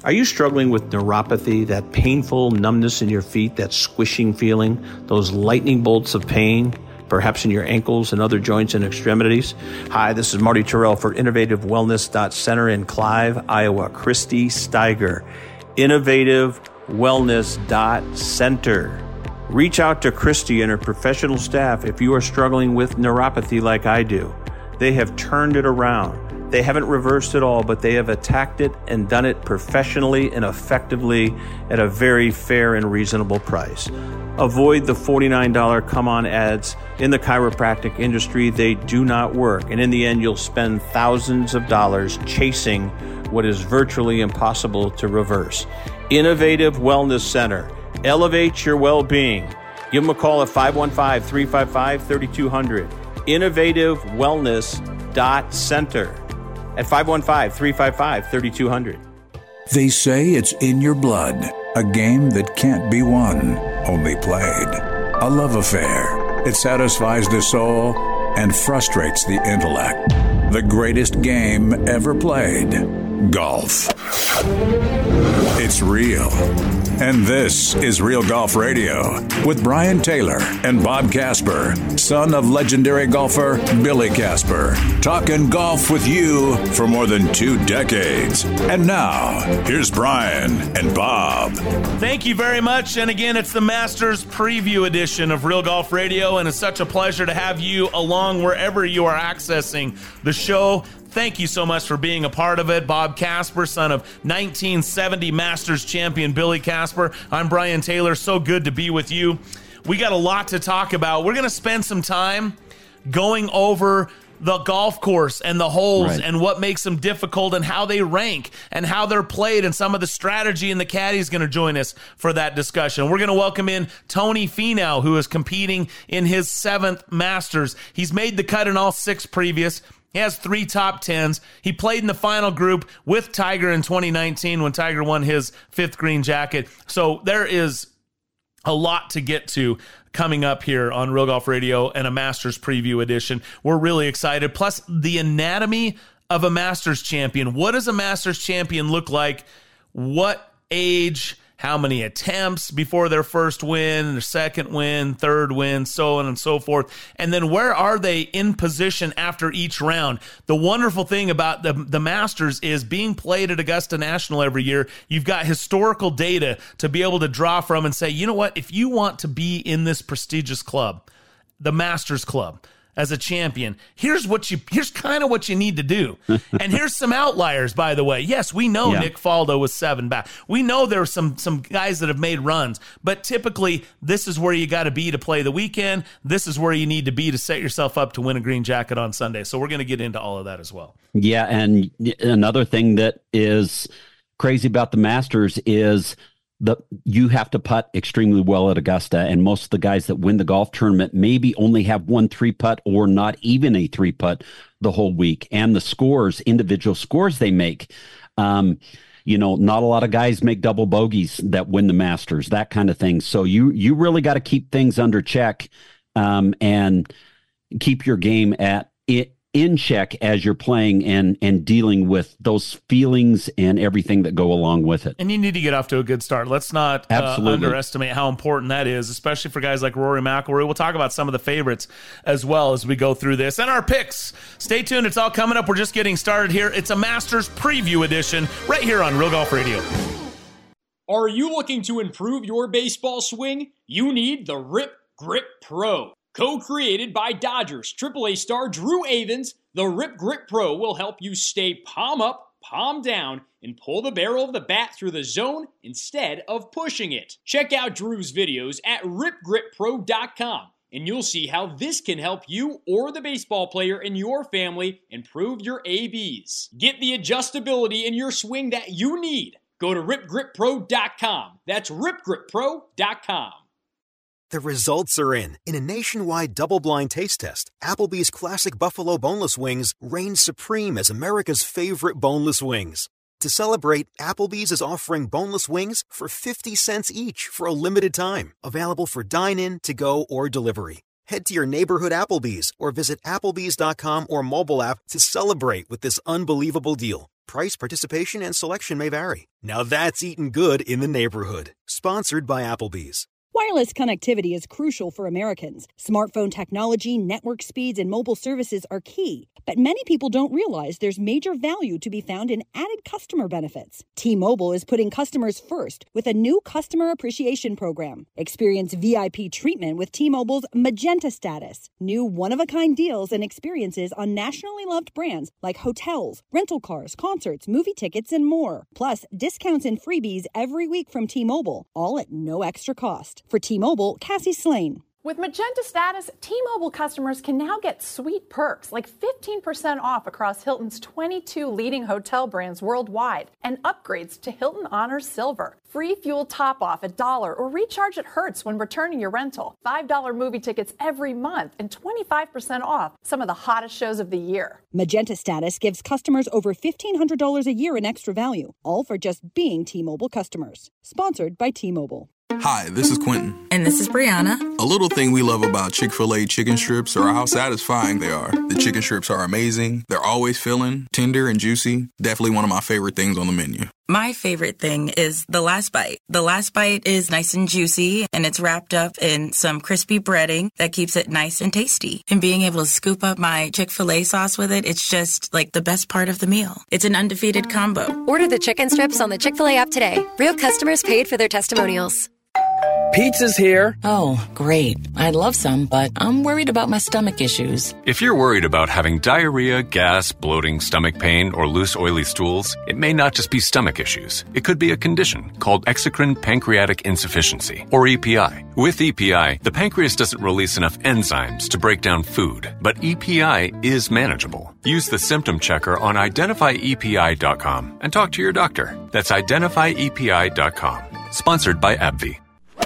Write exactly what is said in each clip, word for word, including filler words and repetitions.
Are you struggling with neuropathy, that painful numbness in your feet, that squishing feeling, those lightning bolts of pain, perhaps in your ankles and other joints and extremities? Hi, this is Marty Terrell for Innovative Wellness Center in Clive, Iowa. Christy Steiger, Innovative Wellness Center. Reach out to Christy and her professional staff if you are struggling with neuropathy like I do. They have turned it around. They haven't reversed it all, but they have attacked it and done it professionally and effectively at a very fair and reasonable price. Avoid the forty-nine dollars come-on ads in the chiropractic industry. They do not work. And in the end, you'll spend thousands of dollars chasing what is virtually impossible to reverse. Innovative Wellness Center. Elevate your well-being. Give them a call at five one five, three five five, three two zero zero. Innovative Wellness Center at five one five, three five five, three two zero zero. They say it's in your blood, a game that can't be won, only played. A love affair. It satisfies the soul and frustrates the intellect. The greatest game ever played. Golf. It's real. And this is Real Golf Radio with Brian Taylor and Bob Casper, son of legendary golfer Billy Casper. Talking golf with you for more than two decades. And now, here's Brian and Bob. Thank you very much. And again, it's the Masters Preview edition of Real Golf Radio, and it's such a pleasure to have you along wherever you are accessing the show. Thank you so much for being a part of it. Bob Casper, son of nineteen seventy Masters champion Billy Casper. I'm Brian Taylor. So good to be with you. We got a lot to talk about. We're going to spend some time going over the golf course and the holes right. and what makes them difficult and how they rank and how they're played and some of the strategy, and the caddy is going to join us for that discussion. We're going to welcome in Tony Finau, who is competing in his seventh Masters. He's made the cut in all six previous. He has three top tens. He played in the final group with Tiger in twenty nineteen when Tiger won his fifth green jacket. So there is a lot to get to coming up here on Real Golf Radio and a Masters Preview edition. We're really excited. Plus, the anatomy of a Masters champion. What does a Masters champion look like? What age? How many attempts before their first win, their second win, third win, so on and so forth. And then where are they in position after each round? The wonderful thing about the, the Masters is being played at Augusta National every year. You've got historical data to be able to draw from and say, you know what, if you want to be in this prestigious club, the Masters Club, as a champion, here's what you here's kind of what you need to do. And here's some outliers, by the way. Yes, we know yeah. Nick Faldo was seven back. We know there are some some guys that have made runs, but typically this is where you got to be to play the weekend. This is where you need to be to set yourself up to win a green jacket on Sunday. So we're going to get into all of that as well. Yeah, and another thing that is crazy about the Masters is The, you have to putt extremely well at Augusta, and most of the guys that win the golf tournament maybe only have one three putt or not even a three putt the whole week. And the scores, individual scores they make, um, you know, not a lot of guys make double bogeys that win the Masters, that kind of thing. So you you really got to keep things under check um, and keep your game at it. in check as you're playing and and dealing with those feelings and everything that go along with it. And you need to get off to a good start. Let's not uh, underestimate how important that is, especially for guys like Rory McIlroy. We'll talk about some of the favorites as well as we go through this. And our picks. Stay tuned. It's all coming up. We're just getting started here. It's a Masters Preview edition right here on Real Golf Radio. Are you looking to improve your baseball swing? You need the Rip Grip Pro. Co-created by Dodgers triple A star Drew Avans, the Rip Grip Pro will help you stay palm up, palm down, and pull the barrel of the bat through the zone instead of pushing it. Check out Drew's videos at rip grip pro dot com, and you'll see how this can help you or the baseball player in your family improve your A Bs. Get the adjustability in your swing that you need. Go to rip grip pro dot com. That's rip grip pro dot com. The results are in. In a nationwide double-blind taste test, Applebee's Classic Buffalo Boneless Wings reigned supreme as America's favorite boneless wings. To celebrate, Applebee's is offering boneless wings for fifty cents each for a limited time. Available for dine-in, to-go, or delivery. Head to your neighborhood Applebee's or visit Applebee's dot com or mobile app to celebrate with this unbelievable deal. Price, participation, and selection may vary. Now that's eating good in the neighborhood. Sponsored by Applebee's. Wireless connectivity is crucial for Americans. Smartphone technology, network speeds, and mobile services are key. But many people don't realize there's major value to be found in added customer benefits. T-Mobile is putting customers first with a new customer appreciation program. Experience V I P treatment with T-Mobile's Magenta status. New one-of-a-kind deals and experiences on nationally loved brands like hotels, rental cars, concerts, movie tickets, and more. Plus, discounts and freebies every week from T-Mobile, all at no extra cost. For T-Mobile, Cassie Slane. With Magenta Status, T-Mobile customers can now get sweet perks like fifteen percent off across Hilton's twenty-two leading hotel brands worldwide and upgrades to Hilton Honors Silver. Free fuel top-off at Dollar or recharge at Hertz when returning your rental. five dollar movie tickets every month and twenty-five percent off some of the hottest shows of the year. Magenta Status gives customers over fifteen hundred dollars a year in extra value, all for just being T-Mobile customers. Sponsored by T-Mobile. Hi, this is Quentin. And this is Brianna. A little thing we love about Chick-fil-A chicken strips are how satisfying they are. The chicken strips are amazing. They're always filling, tender, and juicy. Definitely one of my favorite things on the menu. My favorite thing is the last bite. The last bite is nice and juicy, and it's wrapped up in some crispy breading that keeps it nice and tasty. And being able to scoop up my Chick-fil-A sauce with it, it's just like the best part of the meal. It's an undefeated combo. Order the chicken strips on the Chick-fil-A app today. Real customers paid for their testimonials. Pizza's here. Oh, great. I'd love some, but I'm worried about my stomach issues. If you're worried about having diarrhea, gas, bloating, stomach pain, or loose, oily stools, it may not just be stomach issues. It could be a condition called exocrine pancreatic insufficiency, or E P I. With E P I, the pancreas doesn't release enough enzymes to break down food, but E P I is manageable. Use the symptom checker on identify E P I dot com and talk to your doctor. That's identify E P I dot com. Sponsored by AbbVie.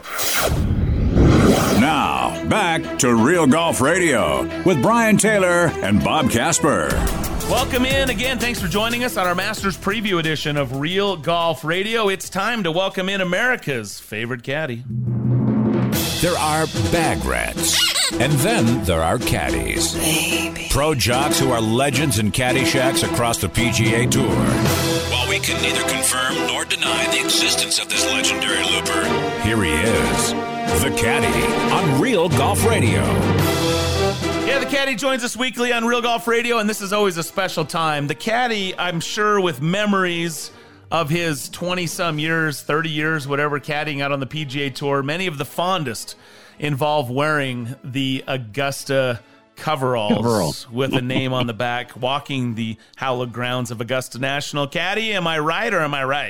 Now, back to Real Golf Radio with Brian Taylor and Bob Casper. Welcome in again. Thanks for joining us on our Masters Preview edition of Real Golf Radio. It's time to welcome in America's favorite caddy. There are bag rats, and then there are caddies. Baby. Pro jocks who are legends in caddy shacks across the P G A Tour. While we can neither confirm nor deny the existence of this legendary looper, here he is, the Caddy on Real Golf Radio. Yeah, the Caddy joins us weekly on Real Golf Radio, and this is always a special time. The Caddy, I'm sure, with memories of his twenty-some years, thirty years, whatever, caddying out on the P G A Tour, many of the fondest involve wearing the Augusta coveralls Coverall. with a name on the back, walking the hallowed grounds of Augusta National. Caddy, am I right or am I right?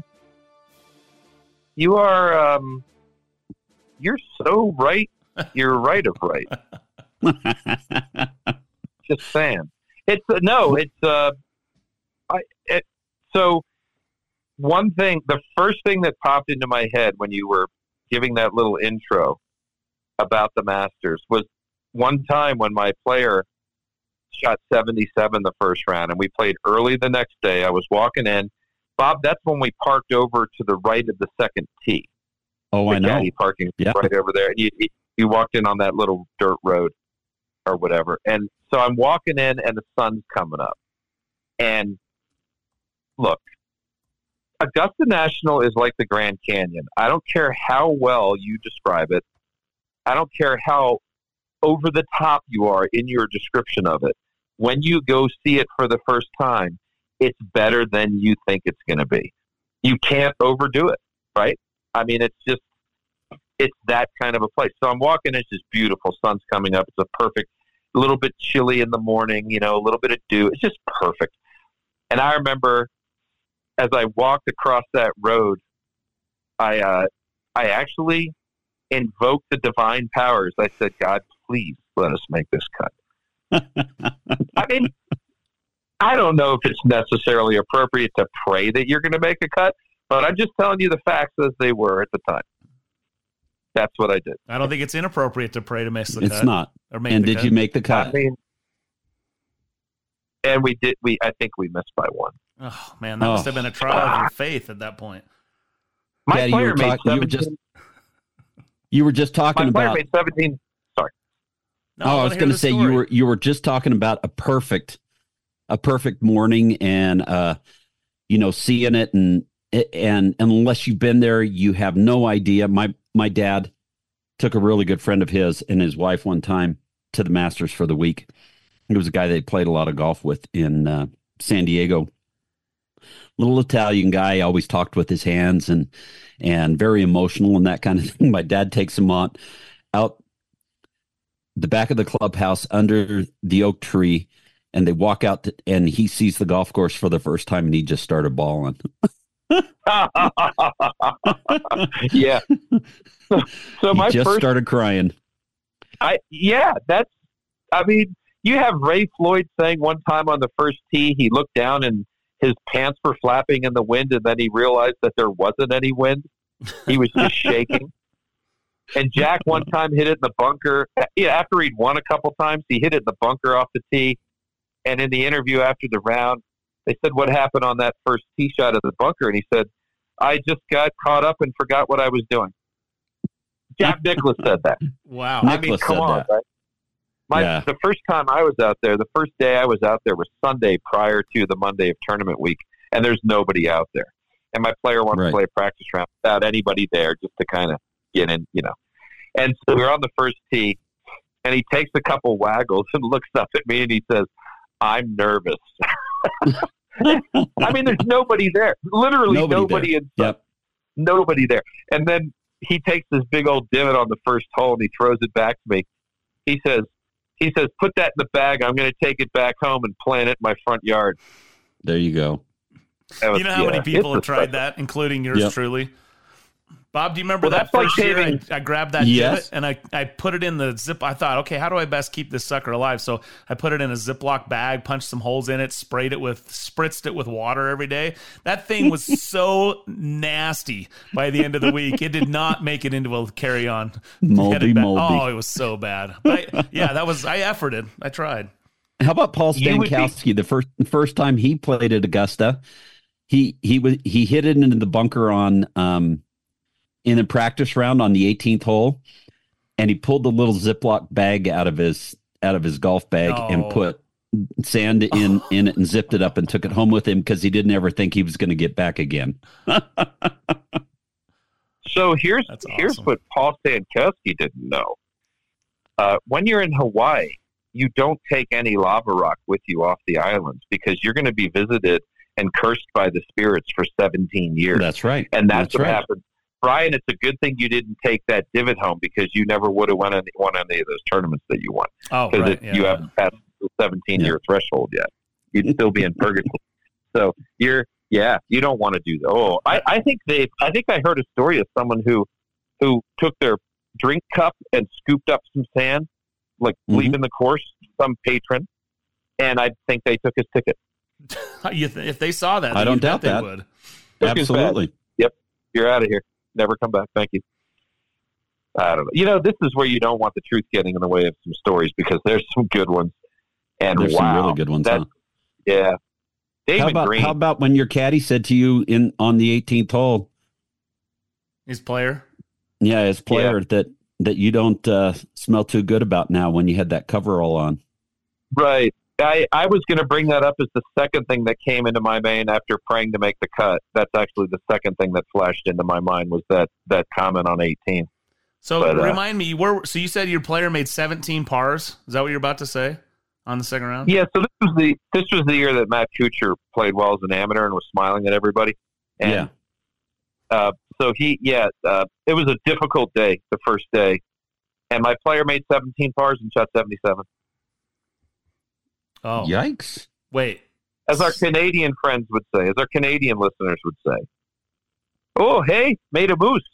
You are, um, you're so right. You're right of right. Just saying. It's, uh, no, it's, uh, I, it, so one thing, the first thing that popped into my head when you were giving that little intro about the Masters was one time when my player shot seventy-seven the first round, and we played early the next day. I was walking in. Bob, that's when we parked over to the right of the second tee. Oh, I know. Caddy parking yeah. right over there. You, you walked in on that little dirt road or whatever. And so I'm walking in, and the sun's coming up. And look, Augusta National is like the Grand Canyon. I don't care how well you describe it. I don't care how over the top you are in your description of it. When you go see it for the first time, it's better than you think it's going to be. You can't overdo it, right? I mean, it's just, it's that kind of a place. So I'm walking, it's just beautiful. Sun's coming up. It's a perfect, a little bit chilly in the morning, you know, a little bit of dew. It's just perfect. And I remember as I walked across that road, I, uh, I actually invoked the divine powers. I said, God, please let us make this cut. I mean, I don't know if it's necessarily appropriate to pray that you're going to make a cut, but I'm just telling you the facts as they were at the time. That's what I did. I don't think it's inappropriate to pray to miss the it's cut. It's not. Or make and the did cut. you make the cut? I mean, and we did. We I think we missed by one. Oh man, that oh. must have been a trial of your faith at that point. My Daddy, player you were made talk, seventeen. You were just, you were just talking my about. My player made seventeen. Sorry. No, oh, I, I was going to say story. you were you were just talking about a perfect, a perfect morning, and uh, you know, seeing it, and and unless you've been there, you have no idea. My my dad took a really good friend of his and his wife one time to the Masters for the week. He was a guy they played a lot of golf with in uh, San Diego. Little Italian guy, always talked with his hands and and very emotional and that kind of thing. My dad takes him on out the back of the clubhouse under the oak tree, and they walk out to, and he sees the golf course for the first time, and he just started bawling. Yeah. So, so my he just first, started crying. I yeah, that's. I mean, you have Ray Floyd saying one time on the first tee, he looked down and his pants were flapping in the wind, and then he realized that there wasn't any wind. He was just shaking. And Jack one time hit it in the bunker. Yeah, after he'd won a couple times, he hit it in the bunker off the tee. And in the interview after the round, they said, what happened on that first tee shot of the bunker? And he said, I just got caught up and forgot what I was doing. Jack Nicklaus said that. Wow. I Nicklaus mean, come said on, that. right? My, Yeah. The first time I was out there, the first day I was out there was Sunday prior to the Monday of tournament week, and there's nobody out there. And my player wanted Right. to play a practice round without anybody there just to kind of get in, you know. And so we're on the first tee, and he takes a couple waggles and looks up at me and he says, I'm nervous. I mean, there's nobody there. Literally Nobody nobody, there. in sight. Yep. Nobody there. And then he takes this big old divot on the first hole and he throws it back to me. He says, he says, put that in the bag. I'm going to take it back home and plant it in my front yard. There you go. That was- You know how yeah, many people have it's tried a- that, including yours Yep. truly? Bob, do you remember Well, that that's like first year I, saving- I grabbed that Yes. divot and I, I put it in the zip. I thought, okay, how do I best keep this sucker alive? So I put it in a Ziploc bag, punched some holes in it, sprayed it with, spritzed it with water every day. That thing was so nasty by the end of the week. It did not make it into a carry-on. Moldy, Headed back- moldy. Oh, it was so bad. But I, yeah, that was, I efforted. I tried. How about Paul You would be- Stankowski? The first first time he played at Augusta, he he was he hit it into the bunker on um in the practice round on the eighteenth hole, and he pulled the little Ziploc bag out of his out of his golf bag No. and put sand in in it and zipped it up and took it home with him because he didn't ever think he was going to get back again. So here's That's here's awesome. what Paul Stankowski didn't know. Uh, when you're in Hawaii, you don't take any lava rock with you off the islands because you're going to be visited and cursed by the spirits for seventeen years. That's right. And that's, That's what right. happened. Brian, it's a good thing you didn't take that divot home because you never would have won any, won any of those tournaments that you won. Oh, Because right. Yeah. you haven't passed the seventeen-year threshold yet. You'd still be in purgatory. So you're, yeah, you don't want to do that. Oh, I, I think they, I think I heard a story of someone who, who took their drink cup and scooped up some sand, like Mhm. leaving the course, some patron, and I think they took his ticket. You th- if they saw that, I you don't bet doubt they that. would. Took his bag. Absolutely. Yep, you're out of here. Never come back. Thank you. I don't know. You know, this is where you don't want the truth getting in the way of some stories because there's some good ones. And There's wow, some really good ones. that- Huh? yeah. David How about Green. how about when your caddy said to you in on the eighteenth hole, His player. yeah, as player that that you don't uh, smell too good about now when you had that coverall on? Right. I, I was going to bring that up as the second thing that came into my mind after praying to make the cut. That's actually the second thing that flashed into my mind was that, that comment on eighteen. So But, uh, remind me, where? So you said your player made seventeen pars. Is that what you're about to say on the second round? Yeah, so this was the this was the year that Matt Kuchar played well as an amateur and was smiling at everybody. And, Yeah. Uh, so he, yeah, uh, it was a difficult day, the first day, and my player made seventeen pars and shot seventy-seven. Oh, Yikes. wait. As our Canadian friends would say, as our Canadian listeners would say. Oh, hey, made a moose.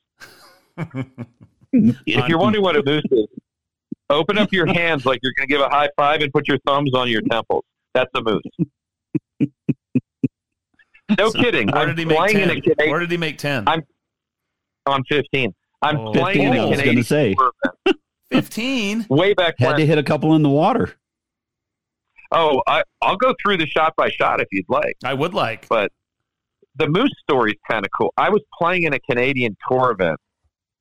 If you're wondering what a moose is, open up your hands like you're going to give a high five and put your thumbs on your temples. That's a moose. No So kidding. Where I'm did he make playing in a ten? Canadian Where did he make ten? I'm on fifteen. I'm Oh. playing in fifteen, I a was Canadian gonna say. tour event. Fifteen. Way back Had when. to hit a couple in the water. Oh, I, I'll go through the shot by shot if you'd like. I would like. But the moose story is kind of cool. I was playing in a Canadian tour event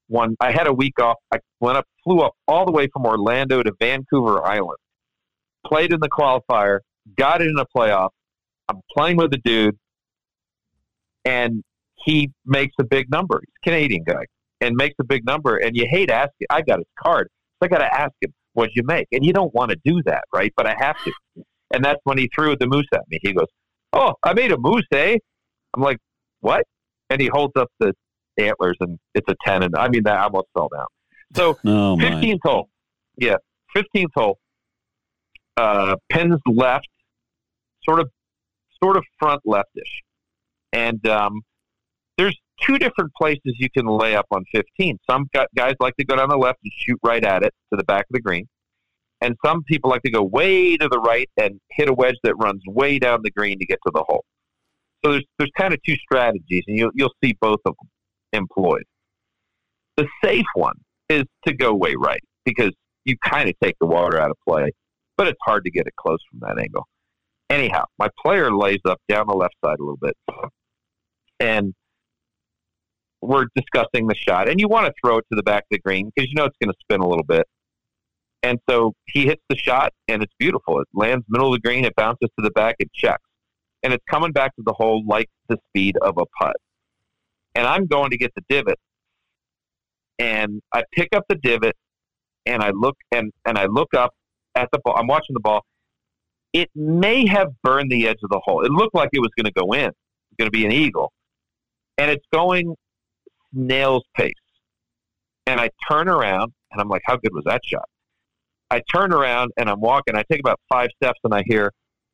one. I had a week off. I went up, flew up all the way from Orlando to Vancouver Island, played in the qualifier, got in a playoff. I'm playing with a dude, and he makes a big number. He's a Canadian guy, and makes a big number. And you hate asking. I got his card, so I got to ask him, "What'd you make?" And you don't want to do that, right? But I have to. And that's when he threw the moose at me. He goes, "Oh, I made a moose, eh?" I'm like, "What?" And he holds up the antlers, and it's a ten. And I mean, that I almost fell down. So oh, fifteenth hole, yeah, fifteenth hole, uh, pins left, sort of, sort of front leftish, and um, there's two different places you can lay up on fifteen. Some guys like to go down the left and shoot right at it to the back of the green, and some people like to go way to the right and hit a wedge that runs way down the green to get to the hole. So there's there's kind of two strategies, and you'll you'll see both of them employed. The safe one is to go way right, because you kind of take the water out of play, but it's hard to get it close from that angle. Anyhow, my player lays up down the left side a little bit, and we're discussing the shot, and you want to throw it to the back of the green because you know it's going to spin a little bit. And so he hits the shot, and it's beautiful. It lands middle of the green, it bounces to the back, it checks. And it's coming back to the hole like the speed of a putt. And I'm going to get the divot, and I pick up the divot, and I look and, and I look up at the ball. I'm watching the ball. It may have burned the edge of the hole. It looked like it was going to go in. It's going to be an eagle. And it's going snail's pace. And I turn around, and I'm like, how good was that shot? I turn around, and I'm walking. I take about five steps, and I hear,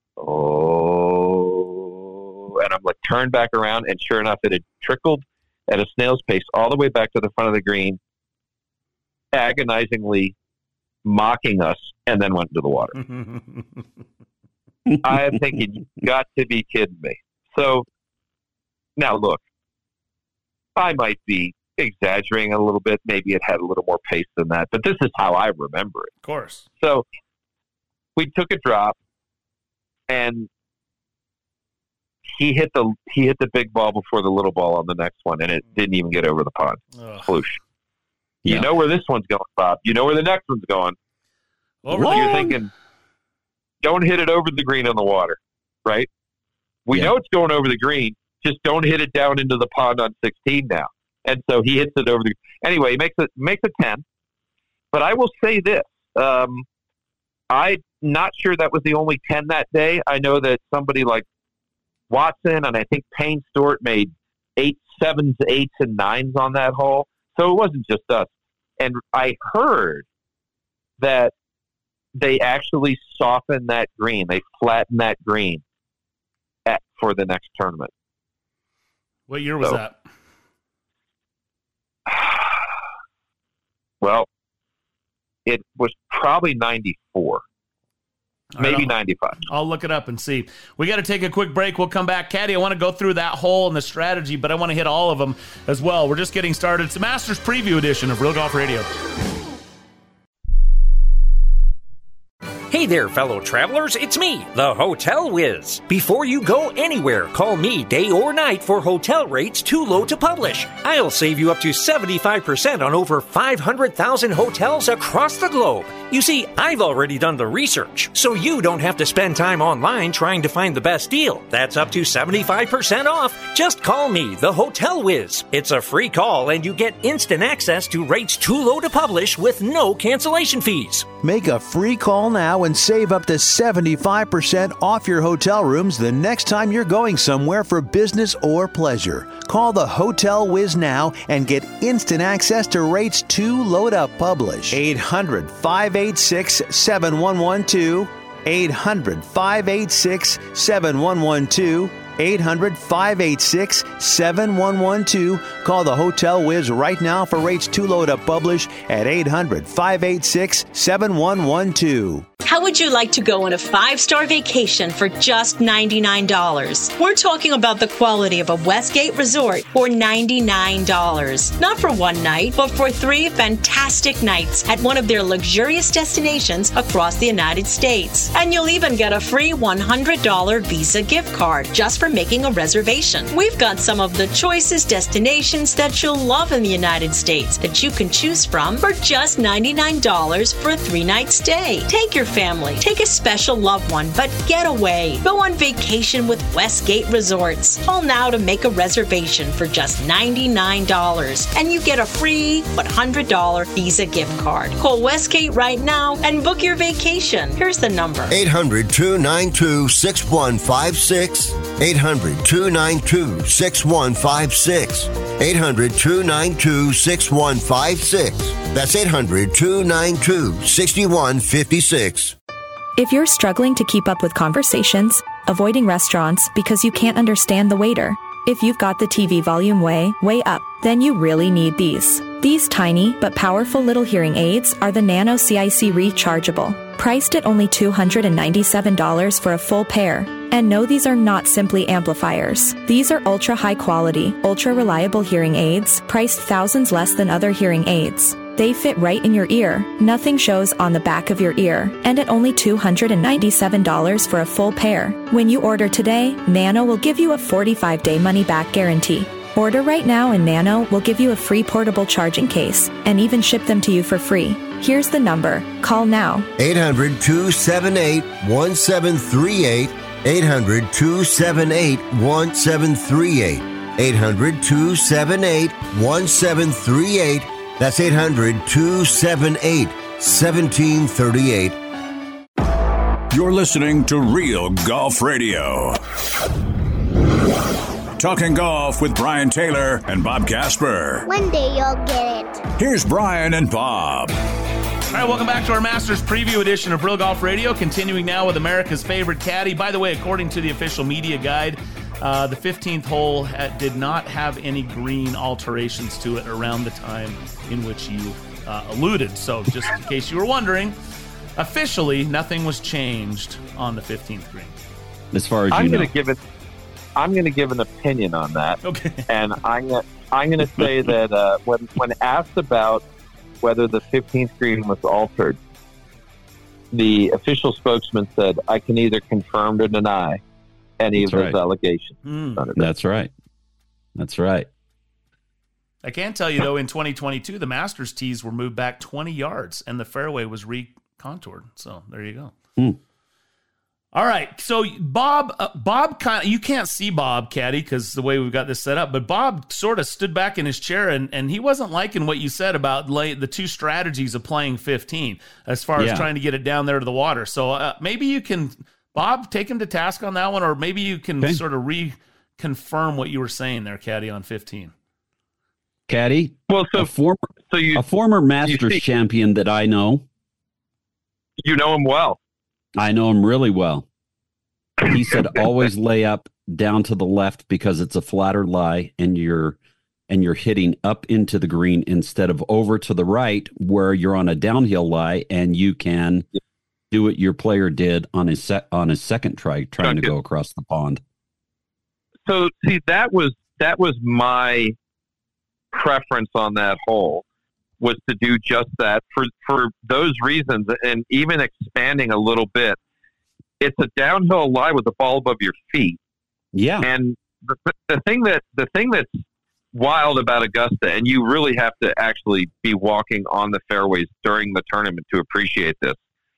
oh, and I'm like, turn back around, and sure enough, it had trickled at a snail's pace all the way back to the front of the green, agonizingly mocking us, and then went into the water. I am thinking, you got to be kidding me. So now look, I might be exaggerating a little bit. Maybe it had a little more pace than that, but this is how I remember it. Of course. So we took a drop, and he hit the he hit the big ball before the little ball on the next one, and it didn't even get over the pond. Floosh. You Yeah. know where this one's going, Bob. You know where the next one's going. Over So the- you're thinking, don't hit it over the green on the water, right? We Yeah. know it's going over the green. Just don't hit it down into the pond on sixteen now. And so he hits it over the. Anyway, he makes it makes a ten. But I will say this: um, I'm not sure that was the only ten that day. I know that somebody like Watson and I think Payne Stewart made eight sevens, eights, and nines on that hole. So it wasn't just us. And I heard that they actually softened that green. They flattened that green at, for the next tournament. What year was So- that? Well, it was probably ninety-four, All right, maybe I'll- ninety-five. I'll look it up and see. We got to take a quick break. We'll come back. Caddy, I want to go through that hole and the strategy, but I want to hit all of them as well. We're just getting started. It's the Masters Preview Edition of Real Golf Radio. Hey there, fellow travelers. It's me, the Hotel Whiz. Before you go anywhere, call me day or night for hotel rates too low to publish. I'll save you up to seventy-five percent on over five hundred thousand hotels across the globe. You see, I've already done the research, so you don't have to spend time online trying to find the best deal. That's up to seventy-five percent off. Just call me, the Hotel Whiz. It's a free call, and you get instant access to rates too low to publish with no cancellation fees. Make a free call now and save up to seventy-five percent off your hotel rooms the next time you're going somewhere for business or pleasure. Call the Hotel Whiz now and get instant access to rates too low to publish. eight hundred, five eight six, seven one one two. eight hundred, five eight six, seven one one two. eight hundred, five eight six, seven one one two. Call the Hotel Whiz right now for rates too low to publish at eight hundred, five eight six, seven one one two. How would you like to go on a five-star vacation for just ninety-nine dollars? We're talking about the quality of a Westgate resort for ninety-nine dollars. Not for one night, but for three fantastic nights at one of their luxurious destinations across the United States. And you'll even get a free one hundred dollars Visa gift card just for making a reservation. We've got some of the choicest destinations that you'll love in the United States that you can choose from for just ninety-nine dollars for a three-night stay. Take your family, take a special loved one, but get away. Go on vacation with Westgate Resorts. Call now to make a reservation for just ninety-nine dollars, and you get a free one hundred dollars Visa gift card. Call Westgate right now and book your vacation. Here's the number. eight hundred, two nine two, six one five six. eight hundred, two nine two, six one five six. eight hundred, two nine two, six one five six. That's eight hundred, two nine two, six one five six. If you're struggling to keep up with conversations, avoiding restaurants because you can't understand the waiter, if you've got the T V volume way, way up, then you really need these. These tiny but powerful little hearing aids are the Nano C I C Rechargeable, priced at only two hundred ninety-seven dollars for a full pair. And no, these are not simply amplifiers. These are ultra high quality, ultra reliable hearing aids, priced thousands less than other hearing aids. They fit right in your ear, nothing shows on the back of your ear, and at only two hundred ninety-seven dollars for a full pair. When you order today, Nano will give you a forty-five day money-back guarantee. Order right now and Nano will give you a free portable charging case and even ship them to you for free. Here's the number. Call now. eight hundred, two seven eight, one seven three eight. eight hundred, two seven eight, one seven three eight. eight hundred, two seven eight, one seven three eight. That's eight hundred, two seven eight, one seven three eight. You're listening to Real Golf Radio. Talking golf with Brian Taylor and Bob Casper. One day you'll get it. Here's Brian and Bob. All right, welcome back to our Masters Preview edition of Real Golf Radio. Continuing now with America's favorite caddy. By the way, according to the official media guide, uh, the fifteenth hole had, did not have any green alterations to it around the time in which you uh, alluded. So just in case you were wondering, officially nothing was changed on the fifteenth green. As far as you I'm know. going to give it. I'm going to give an opinion on that. Okay. And I'm going I'm going to say that uh, when when asked about whether the fifteenth green was altered, the official spokesman said, "I can either confirm or deny any That's of those right. allegations." Mm. That's right. That's right. I can tell you, though, in twenty twenty-two, the Masters tees were moved back twenty yards and the fairway was recontoured. So there you go. Mm. All right. So Bob, uh, Bob, kind of, you can't see Bob, Caddy, because the way we've got this set up, but Bob sort of stood back in his chair and, and he wasn't liking what you said about lay, the two strategies of playing fifteen as far Yeah. as trying to get it down there to the water. So uh, maybe you can, Bob, take him to task on that one, or maybe you can Okay. sort of reconfirm what you were saying there, Caddy, on fifteen. Caddy, well, so, a former, so you, a former Masters see- champion that I know. You know him well. I know him really well. He said always lay up down to the left because it's a flatter lie and you're and you're hitting up into the green instead of over to the right where you're on a downhill lie and you can do what your player did on his set on his second try trying to go across the pond. So see, that was that was my preference on that hole, was to do just that for for those reasons, and even expanding a little bit. It's a downhill lie with the ball above your feet. Yeah. And the, the thing that the thing that's wild about Augusta, and you really have to actually be walking on the fairways during the tournament to appreciate this.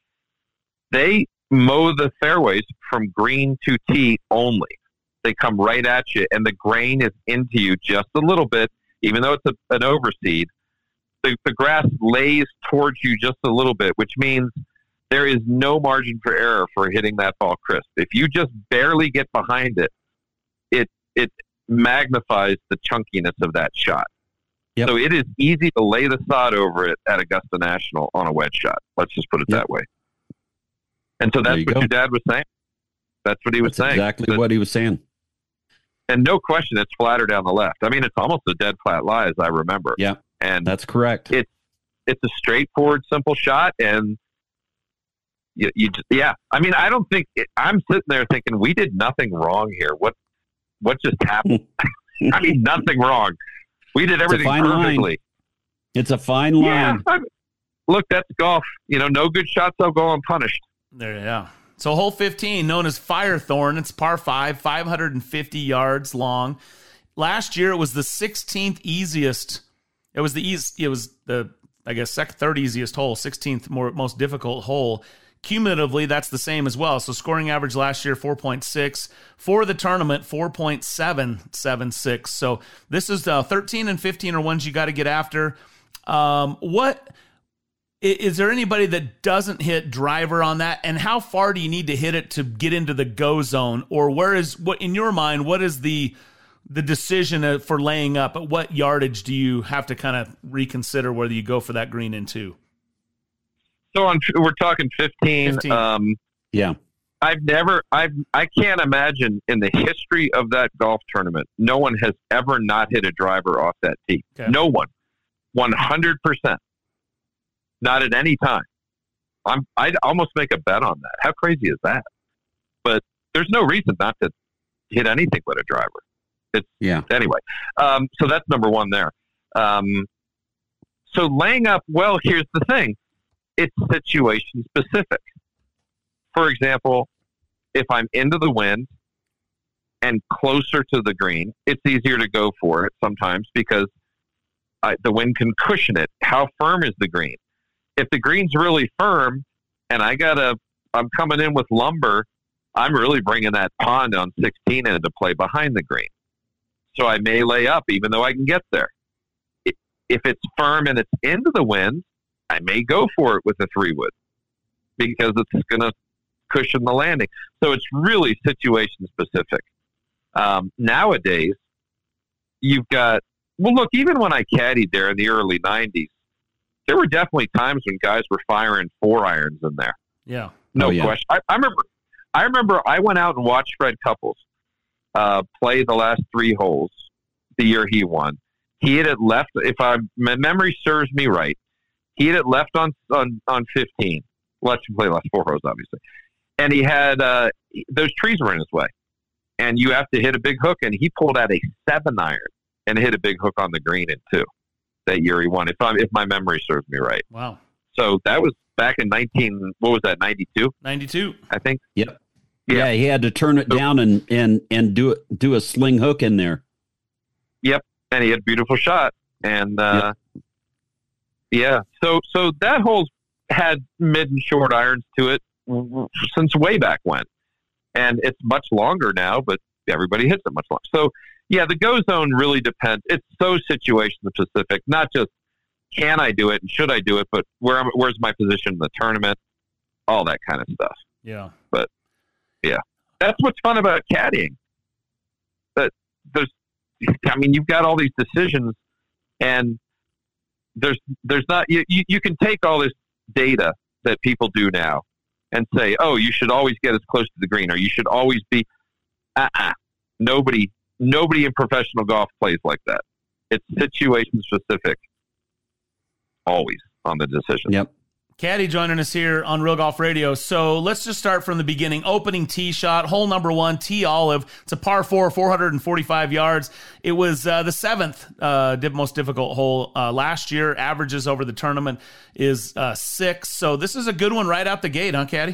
They mow the fairways from green to tee only. They come right at you, and the grain is into you just a little bit, even though it's a, an overseed. The, the grass lays towards you just a little bit, which means there is no margin for error for hitting that ball crisp. If you just barely get behind it, it it magnifies the chunkiness of that shot. Yep. So it is easy to lay the sod over it at Augusta National on a wedge shot. Let's just put it Yep. that way. And so that's you what go. your dad was saying. That's what he was That's saying. exactly That- what he was saying. And no question, it's flatter down the left. I mean, it's almost a dead flat lie, as I remember. Yeah, and that's correct. It's it's a straightforward, simple shot, and you, you just, yeah. I mean, I don't think I'm sitting there thinking we did nothing wrong here. What what just happened? I mean, nothing wrong. We did everything perfectly. Line. It's a fine line. Yeah, I, look, that's golf. You know, no good shots will go unpunished. There, yeah. So hole fifteen, known as Firethorn, it's par five, five hundred fifty yards long. Last year, it was the sixteenth easiest. It was the easy, It was the I guess second, third easiest hole, sixteenth more most difficult hole. Cumulatively, that's the same as well. So scoring average last year, four point six. For the tournament, four point seven seven six. So this is uh, thirteen and fifteen are ones you got to get after. Um, what is there anybody that doesn't hit driver on that? And how far do you need to hit it to get into the go zone? Or where is what in your mind? What is the the decision for laying up? At what yardage do you have to kind of reconsider whether you go for that green in two? So on, we're talking fifteen. fifteen. Um, yeah. I've never, I've, I can't imagine in the history of that golf tournament, no one has ever not hit a driver off that tee. Okay. No one. one hundred percent. Not at any time. I'm, I'd almost make a bet on that. How crazy is that? But there's no reason not to hit anything with a driver. It's, yeah. Anyway, um, so that's number one there. Um, so laying up, well, here's the thing. It's situation specific. For example, if I'm into the wind and closer to the green, it's easier to go for it sometimes because I, the wind can cushion it. How firm is the green? If the green's really firm and I gotta, I'm coming in with lumber, I'm really bringing that pond on sixteen into play behind the green. So I may lay up even though I can get there. If it's firm and it's into the wind, I may go for it with a three wood because it's going to cushion the landing. So it's really situation specific. Um, nowadays, you've got, well, look, even when I caddied there in the early nineties, there were definitely times when guys were firing four irons in there. Yeah. No oh, yeah. question. I, I remember, I remember I went out and watched Fred Couples uh, play the last three holes the year he won. He hit it left. If I, my memory serves me right, he hit it left on, on, on fifteen. Let's play the last four holes, obviously. And he had, uh, those trees were in his way. And you have to hit a big hook. And he pulled out a seven iron and hit a big hook on the green in two that year he won, if I, if my memory serves me right. Wow. So that was back in nineteen, what was that, ninety-two? ninety-two. I think. Yep. Yeah. yeah, he had to turn it down and, and, and do it, do a sling hook in there. Yep. And he had a beautiful shot. And, uh, yep. yeah, so so that hole's had mid and short irons to it since way back when. And it's much longer now, but everybody hits it much longer. So, yeah, the go zone really depends. It's so situation specific, not just can I do it and should I do it, but where am, where's my position in the tournament, all that kind of stuff. Yeah. But, yeah, that's what's fun about caddying. That there's, I mean, you've got all these decisions, and there's there's not you, you, you can take all this data that people do now and say, oh, you should always get as close to the green, or you should always be. Uh-uh. Nobody nobody in professional golf plays like that. It's situation specific, always on the decision. Yep. Caddy joining us here on Real Golf Radio. So let's just start from the beginning. Opening tee shot, hole number one, T Olive. It's a par four, four hundred forty-five yards. It was uh, the seventh uh, most difficult hole uh, last year. Averages over the tournament is uh, six. So this is a good one right out the gate, huh, Caddy?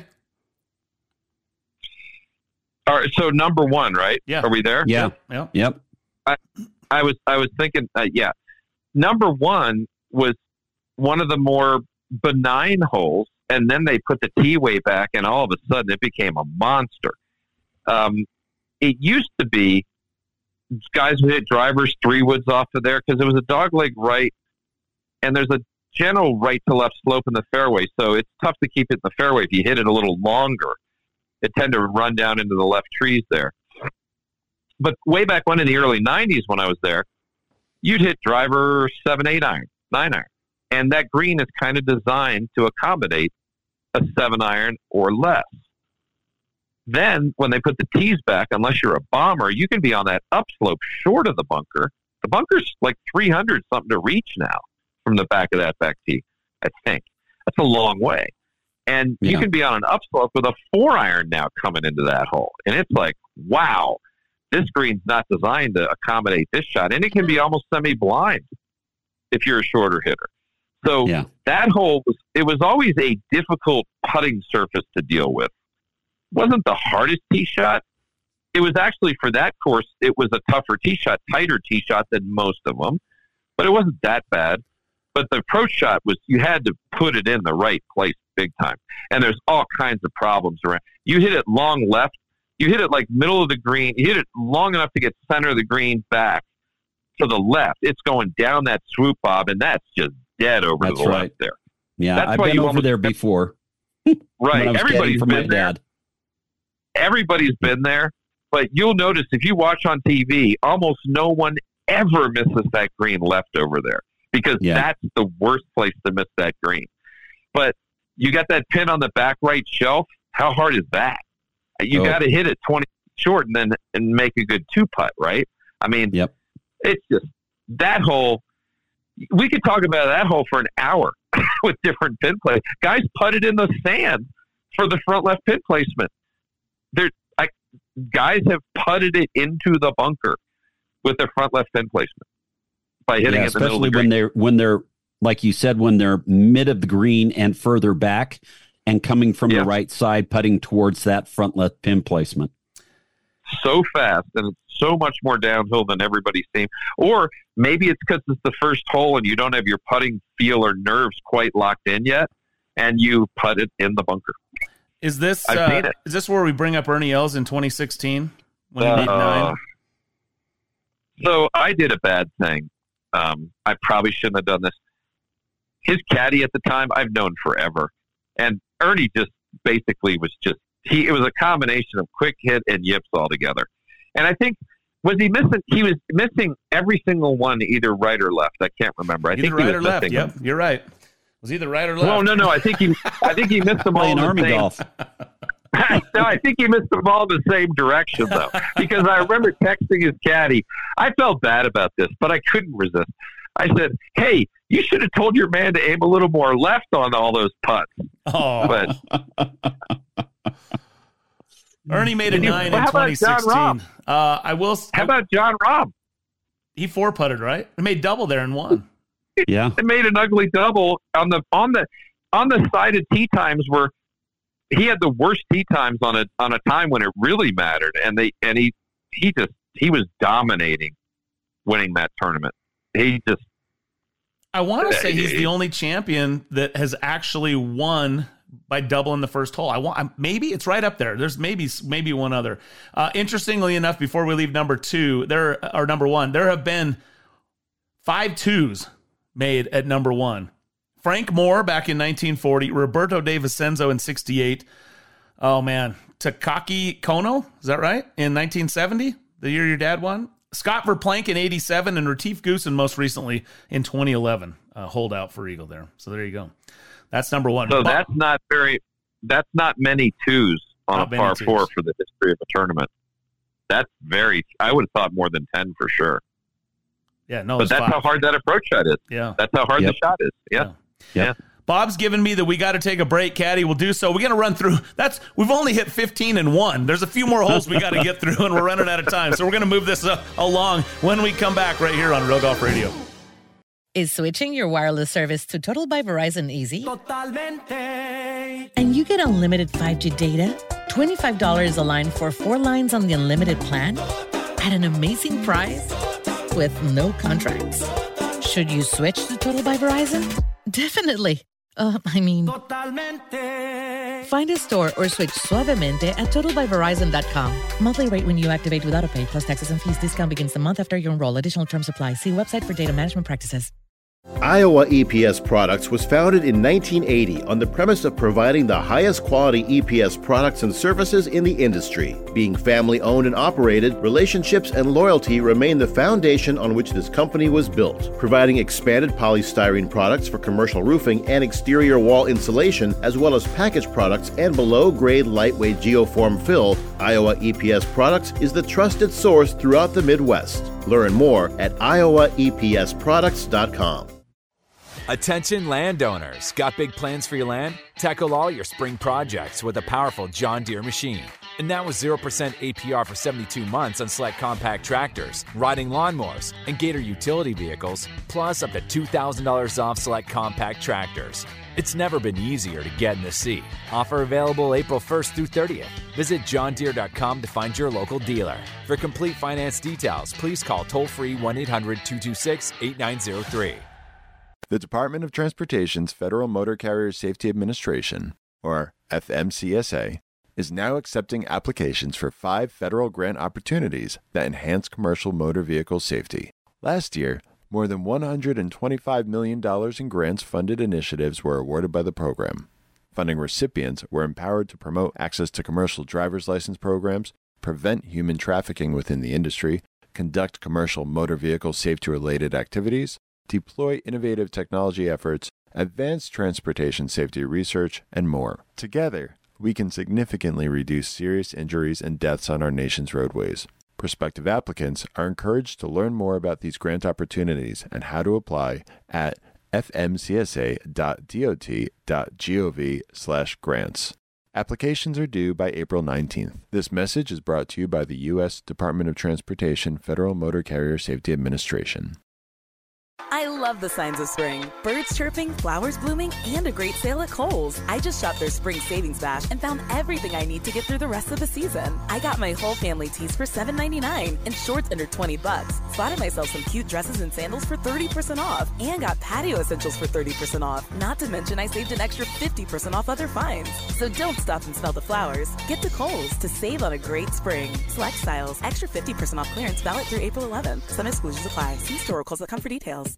All right. So number one, right? Yeah. Are we there? Yeah. Yep. Yep. I, I was I was thinking, uh, yeah. Number one was one of the more benign holes, and then they put the tee way back, and all of a sudden it became a monster. Um, it used to be guys would hit drivers three woods off of there because it was a dogleg right, and there's a general right to left slope in the fairway, so it's tough to keep it in the fairway. If you hit it a little longer, it tend to run down into the left trees there. But way back when in the early nineties when I was there, you'd hit driver seven, eight iron, nine iron. And that green is kind of designed to accommodate a seven iron or less. Then when they put the tees back, unless you're a bomber, you can be on that upslope short of the bunker. The bunker's like three hundred something to reach now from the back of that back tee, I think. That's a long way. And Yeah. you can be on an upslope with a four iron now coming into that hole. And it's like, wow, this green's not designed to accommodate this shot. And it can be almost semi-blind if you're a shorter hitter. So Yeah. that hole, was it was always a difficult putting surface to deal with. It wasn't the hardest tee shot. It was actually, for that course, it was a tougher tee shot, tighter tee shot than most of them. But it wasn't that bad. But the approach shot was, you had to put it in the right place big time. And there's all kinds of problems around. You hit it long left. You hit it like middle of the green. You hit it long enough to get center of the green back to the left. It's going down that swoop, Bob, and that's just dead over That's to the right. left there. Yeah, That's I've why been you over almost- there before. Right. when I was Everybody's caddying for my been there. dad. Everybody's been there. But you'll notice if you watch on T V, almost no one ever misses that green left over there, because Yeah. that's the worst place to miss that green. But you got that pin on the back right shelf. How hard is that? You Oh. got to hit it twenty short and then and make a good two putt, right? I mean, Yep. it's just that hole. We could talk about that hole for an hour with different pin play. Guys putted in the sand for the front left pin placement. There, I, guys have putted it into the bunker with their front left pin placement by hitting Yeah, it in the middle of the especially green. when they're when they're like you said, when they're mid of the green and further back and coming from Yeah. the right side, putting towards that front left pin placement. So fast, and it's so much more downhill than everybody's seen. Or maybe it's because it's the first hole and you don't have your putting feel or nerves quite locked in yet, and you put it in the bunker. Is this I've uh, seen it. is this where we bring up Ernie Els in twenty sixteen when he made Uh, nine? So I did a bad thing. Um, I probably shouldn't have done this. His caddy at the time, I've known forever, and Ernie just basically was just he. It was a combination of quick hit and yips all together. And I think was he missing? He was missing every single one, either right or left. I can't remember. I Either think right he or was left. missing Yep, them. you're right. It was either right or left. No, no, no. I think he. I think he missed them all in Playing the Army same. golf. No, I think he missed the ball in the same direction, though, because I remember texting his caddy. I felt bad about this, but I couldn't resist. I said, hey, you should have told your man to aim a little more left on all those putts. Oh, But Ernie made a Can you- nine well, in how about twenty John sixteen. Rahm? Uh, I will. how about John Rahm? He four putted, right? He made double there and won. Yeah. It made an ugly double on the on the on the side of tee times where he had the worst tee times on a on a time when it really mattered, and they and he he just he was dominating, winning that tournament. He just I want to say he's the only champion that has actually won by doubling the first hole. I want maybe it's right up there. There's maybe maybe one other. Uh, interestingly enough, before we leave number two, there or number one, there have been five twos made at number one. Frank Moore back in nineteen forty, Roberto De Vicenzo in sixty-eight. Oh man, Takaki Kono, is that right? In nineteen seventy, the year your dad won. Scott Verplank in eighty-seven, and Retief Goosen most recently in twenty eleven. Uh, holdout for Eagle there. So there you go. That's number one. so But- that's not very that's not many twos on Not a many par twos. four for the history of a tournament. That's very. I would have thought more than ten for sure. yeah, no, But it's that's five. how hard that approach shot is. Yeah. That's how hard Yep. the shot is. Yeah. Yep. Yeah. Bob's given me that we got to take a break, Caddy. We'll do so. We're going to run through. That's we've only hit fifteen and one. There's a few more holes we got to get through, and we're running out of time. So we're going to move this uh, along when we come back right here on Real Golf Radio. Is switching your wireless service to Total by Verizon easy? And you get unlimited five G data, twenty-five dollars a line for four lines on the unlimited plan, at an amazing price with no contracts. Should you switch to Total by Verizon? Definitely. Uh, I mean, find a store or switch suavemente at total by verizon dot com. Monthly rate when you activate with AutoPay plus taxes and fees. Discount begins the month after you enroll. Additional terms apply. See website for data management practices. Iowa E P S Products was founded in nineteen eighty on the premise of providing the highest quality E P S products and services in the industry. Being family owned and operated, relationships and loyalty remain the foundation on which this company was built. Providing expanded polystyrene products for commercial roofing and exterior wall insulation, as well as packaged products and below-grade lightweight geoform fill, Iowa E P S Products is the trusted source throughout the Midwest. Learn more at iowa e p s products dot com. Attention landowners. Got big plans for your land? Tackle all your spring projects with a powerful John Deere machine. And now with zero percent A P R for seventy-two months on select compact tractors, riding lawnmowers, and Gator utility vehicles, plus up to two thousand dollars off select compact tractors. It's never been easier to get in the seat. Offer available April first through thirtieth. Visit john deere dot com to find your local dealer. For complete finance details, please call toll-free one eight hundred two two six eight nine zero three. The Department of Transportation's Federal Motor Carrier Safety Administration, or F M C S A, is now accepting applications for five federal grant opportunities that enhance commercial motor vehicle safety. Last year, more than one hundred twenty-five million dollars in grants-funded initiatives were awarded by the program. Funding recipients were empowered to promote access to commercial driver's license programs, prevent human trafficking within the industry, conduct commercial motor vehicle safety-related activities, deploy innovative technology efforts, advance transportation safety research, and more. Together, we can significantly reduce serious injuries and deaths on our nation's roadways. Prospective applicants are encouraged to learn more about these grant opportunities and how to apply at f m c s a dot d o t dot gov slash grants. Applications are due by April nineteenth. This message is brought to you by the U S Department of Transportation Federal Motor Carrier Safety Administration. I love the signs of spring. Birds chirping, flowers blooming, and a great sale at Kohl's. I just shopped their spring savings bash and found everything I need to get through the rest of the season. I got my whole family tees for seven ninety-nine and shorts under twenty bucks. Spotted myself some cute dresses and sandals for thirty percent off and got patio essentials for thirty percent off. Not to mention I saved an extra fifty percent off other finds. So don't stop and smell the flowers. Get to Kohl's to save on a great spring. Select styles, extra fifty percent off clearance valid through April eleventh. Some exclusions apply. See store or Kohl's dot com for details.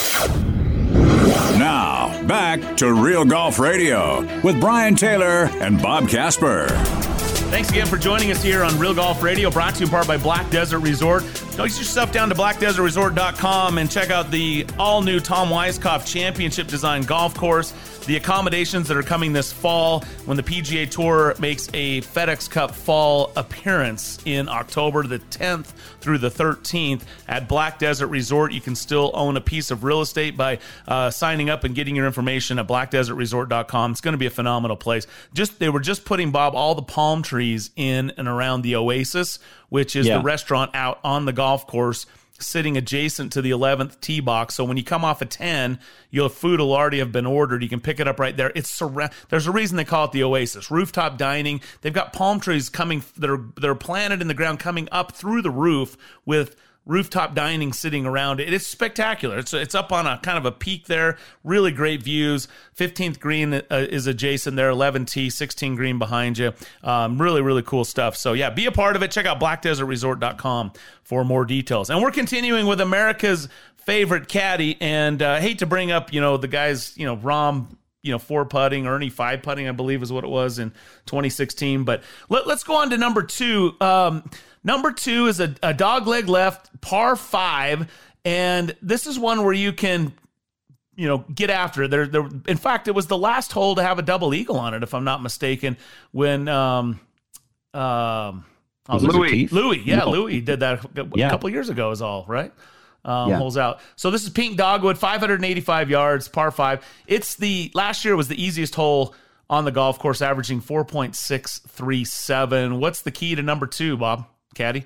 Now, back to Real Golf Radio with Brian Taylor and Bob Casper. Thanks again for joining us here on Real Golf Radio, brought to you in part by Black Desert Resort. Go get yourself down to black desert resort dot com and check out the all-new Tom Weiskopf Championship Design Golf Course. The accommodations that are coming this fall when the P G A Tour makes a FedEx Cup fall appearance in October the tenth through the thirteenth at Black Desert Resort. You can still own a piece of real estate by uh, signing up and getting your information at black desert resort dot com. It's going to be a phenomenal place. Just They were just putting, Bob, all the palm trees in and around the Oasis, which is yeah. the restaurant out on the golf course, sitting adjacent to the eleventh tee box. So when you come off a ten, your food will already have been ordered. You can pick it up right there. It's surra- There's a reason they call it the Oasis. Rooftop dining. They've got palm trees coming that are that are planted in the ground coming up through the roof with rooftop dining sitting around it. It's spectacular. It's it's up on a kind of a peak there. Really great views. fifteenth green uh, is adjacent there. eleven tee, sixteen green behind you. Um, really, really cool stuff. So yeah, be a part of it. Check out black desert resort dot com for more details. And we're continuing with America's favorite caddy. And I uh, hate to bring up, you know, the guys, you know, Rahm, you know, four putting, Ernie five putting, I believe is what it was in twenty sixteen. But let, let's go on to number two. Um, number two is a, a dog leg left par five. And this is one where you can, you know, get after it. There, there, in fact, it was the last hole to have a double eagle on it, if I'm not mistaken, when, um, um, oh, Louis, Louis, yeah, no. Louis did that a yeah. couple years ago is all, right? Um, yeah. Holes out. So this is Pink Dogwood, five hundred eighty-five yards, par five. It's the, last year was the easiest hole on the golf course, averaging four point six three seven. What's the key to number two, Bob, caddy?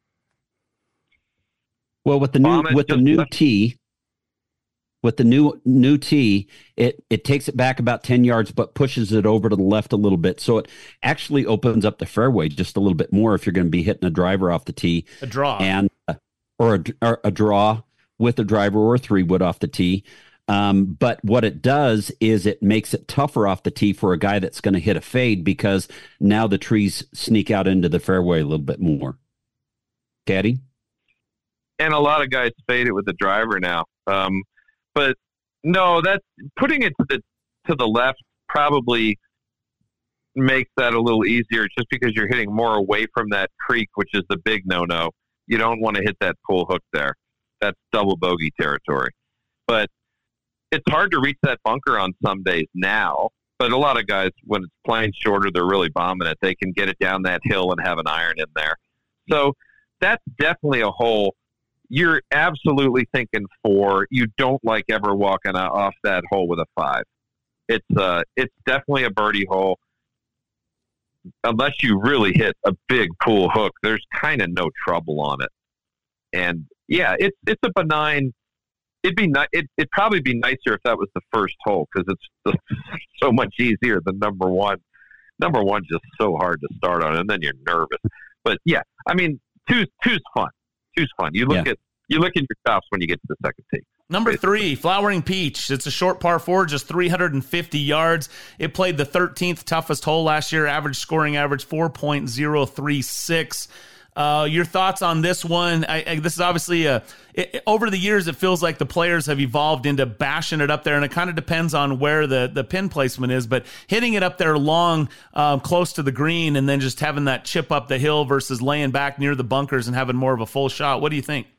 Well, with the new, with the new tee, with the new, new tee, it, it takes it back about ten yards, but pushes it over to the left a little bit. So it actually opens up the fairway just a little bit more if you're going to be hitting a driver off the tee. A draw. And, uh, Or a, or a draw with a driver or a three wood off the tee. Um, but what it does is it makes it tougher off the tee for a guy that's going to hit a fade because now the trees sneak out into the fairway a little bit more. Caddy? And a lot of guys fade it with the driver now. Um, but no, that's putting it to the to the left probably makes that a little easier just because you're hitting more away from that creek, which is the big no-no. You don't want to hit that pull hook there. That's double bogey territory. But it's hard to reach that bunker on some days now. But a lot of guys, when it's playing shorter, they're really bombing it. They can get it down that hill and have an iron in there. So that's definitely a hole you're absolutely thinking four. You don't like ever walking off that hole with a five. It's uh, it's definitely a birdie hole. Unless you really hit a big pool hook, there's kind of no trouble on it. And yeah, it's it's a benign. It'd be ni- it, it'd probably be nicer if that was the first hole because it's so much easier than number one. Number one's just so hard to start on, and then you're nervous. But yeah, I mean, two's two's fun. Two's fun. You look yeah. at you look at your tops when you get to the second tee. Number three, Flowering Peach. It's a short par four, just three hundred fifty yards. It played the thirteenth toughest hole last year. Average scoring average four point oh three six. Uh, your thoughts on this one? I, I, this is obviously a. It, over the years, it feels like the players have evolved into bashing it up there, and it kind of depends on where the, the pin placement is. But hitting it up there long, um, close to the green, and then just having that chip up the hill versus laying back near the bunkers and having more of a full shot. What do you think?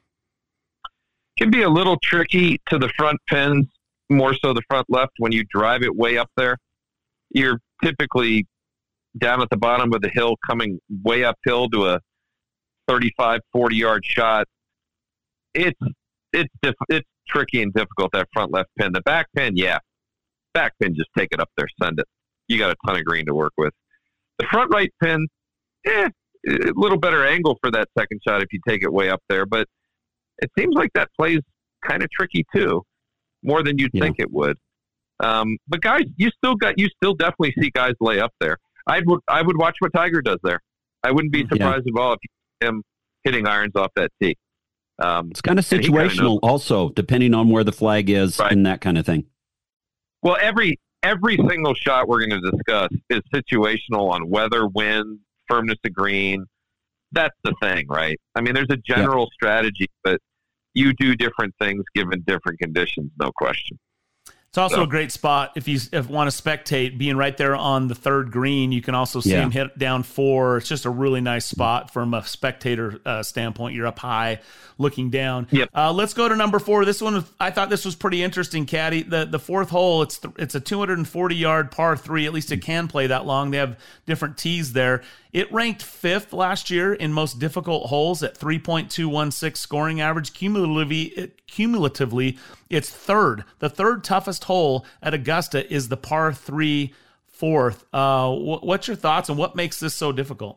Can be a little tricky to the front pins, more so the front left. When you drive it way up there, you're typically down at the bottom of the hill, coming way uphill to a thirty-five, forty yard shot. It's it's diff- it's tricky and difficult, that front left pin. The back pin, yeah, back pin, just take it up there, send it. You got a ton of green to work with. The front right pin, eh, a little better angle for that second shot if you take it way up there, but it seems like that plays kind of tricky too, more than you'd yeah. think it would. Um, but guys, you still got you still definitely see guys lay up there. I would I would watch what Tiger does there. I wouldn't be surprised yeah. at all if you see him hitting irons off that tee. Um, it's kind of situational, also depending on where the flag is right. and that kind of thing. Well, every every single shot we're going to discuss is situational on weather, wind, firmness of green. That's the thing, right? I mean, there's a general yeah. strategy, but you do different things given different conditions, no question. It's also so. a great spot if you if want to spectate, being right there on the third green. You can also see yeah. him hit down four. It's just a really nice spot from a spectator uh, standpoint. You're up high, looking down. Yep. Uh, let's go to number four. This one, I thought this was pretty interesting, Caddy. The the fourth hole, it's th- it's a two hundred forty yard par three. At least it can play that long. They have different tees there. It ranked fifth last year in most difficult holes at three point two one six scoring average. Cumulatively, it, cumulatively, it's third. The third toughest hole at Augusta is the par three fourth. Uh, wh- what's your thoughts on what makes this so difficult?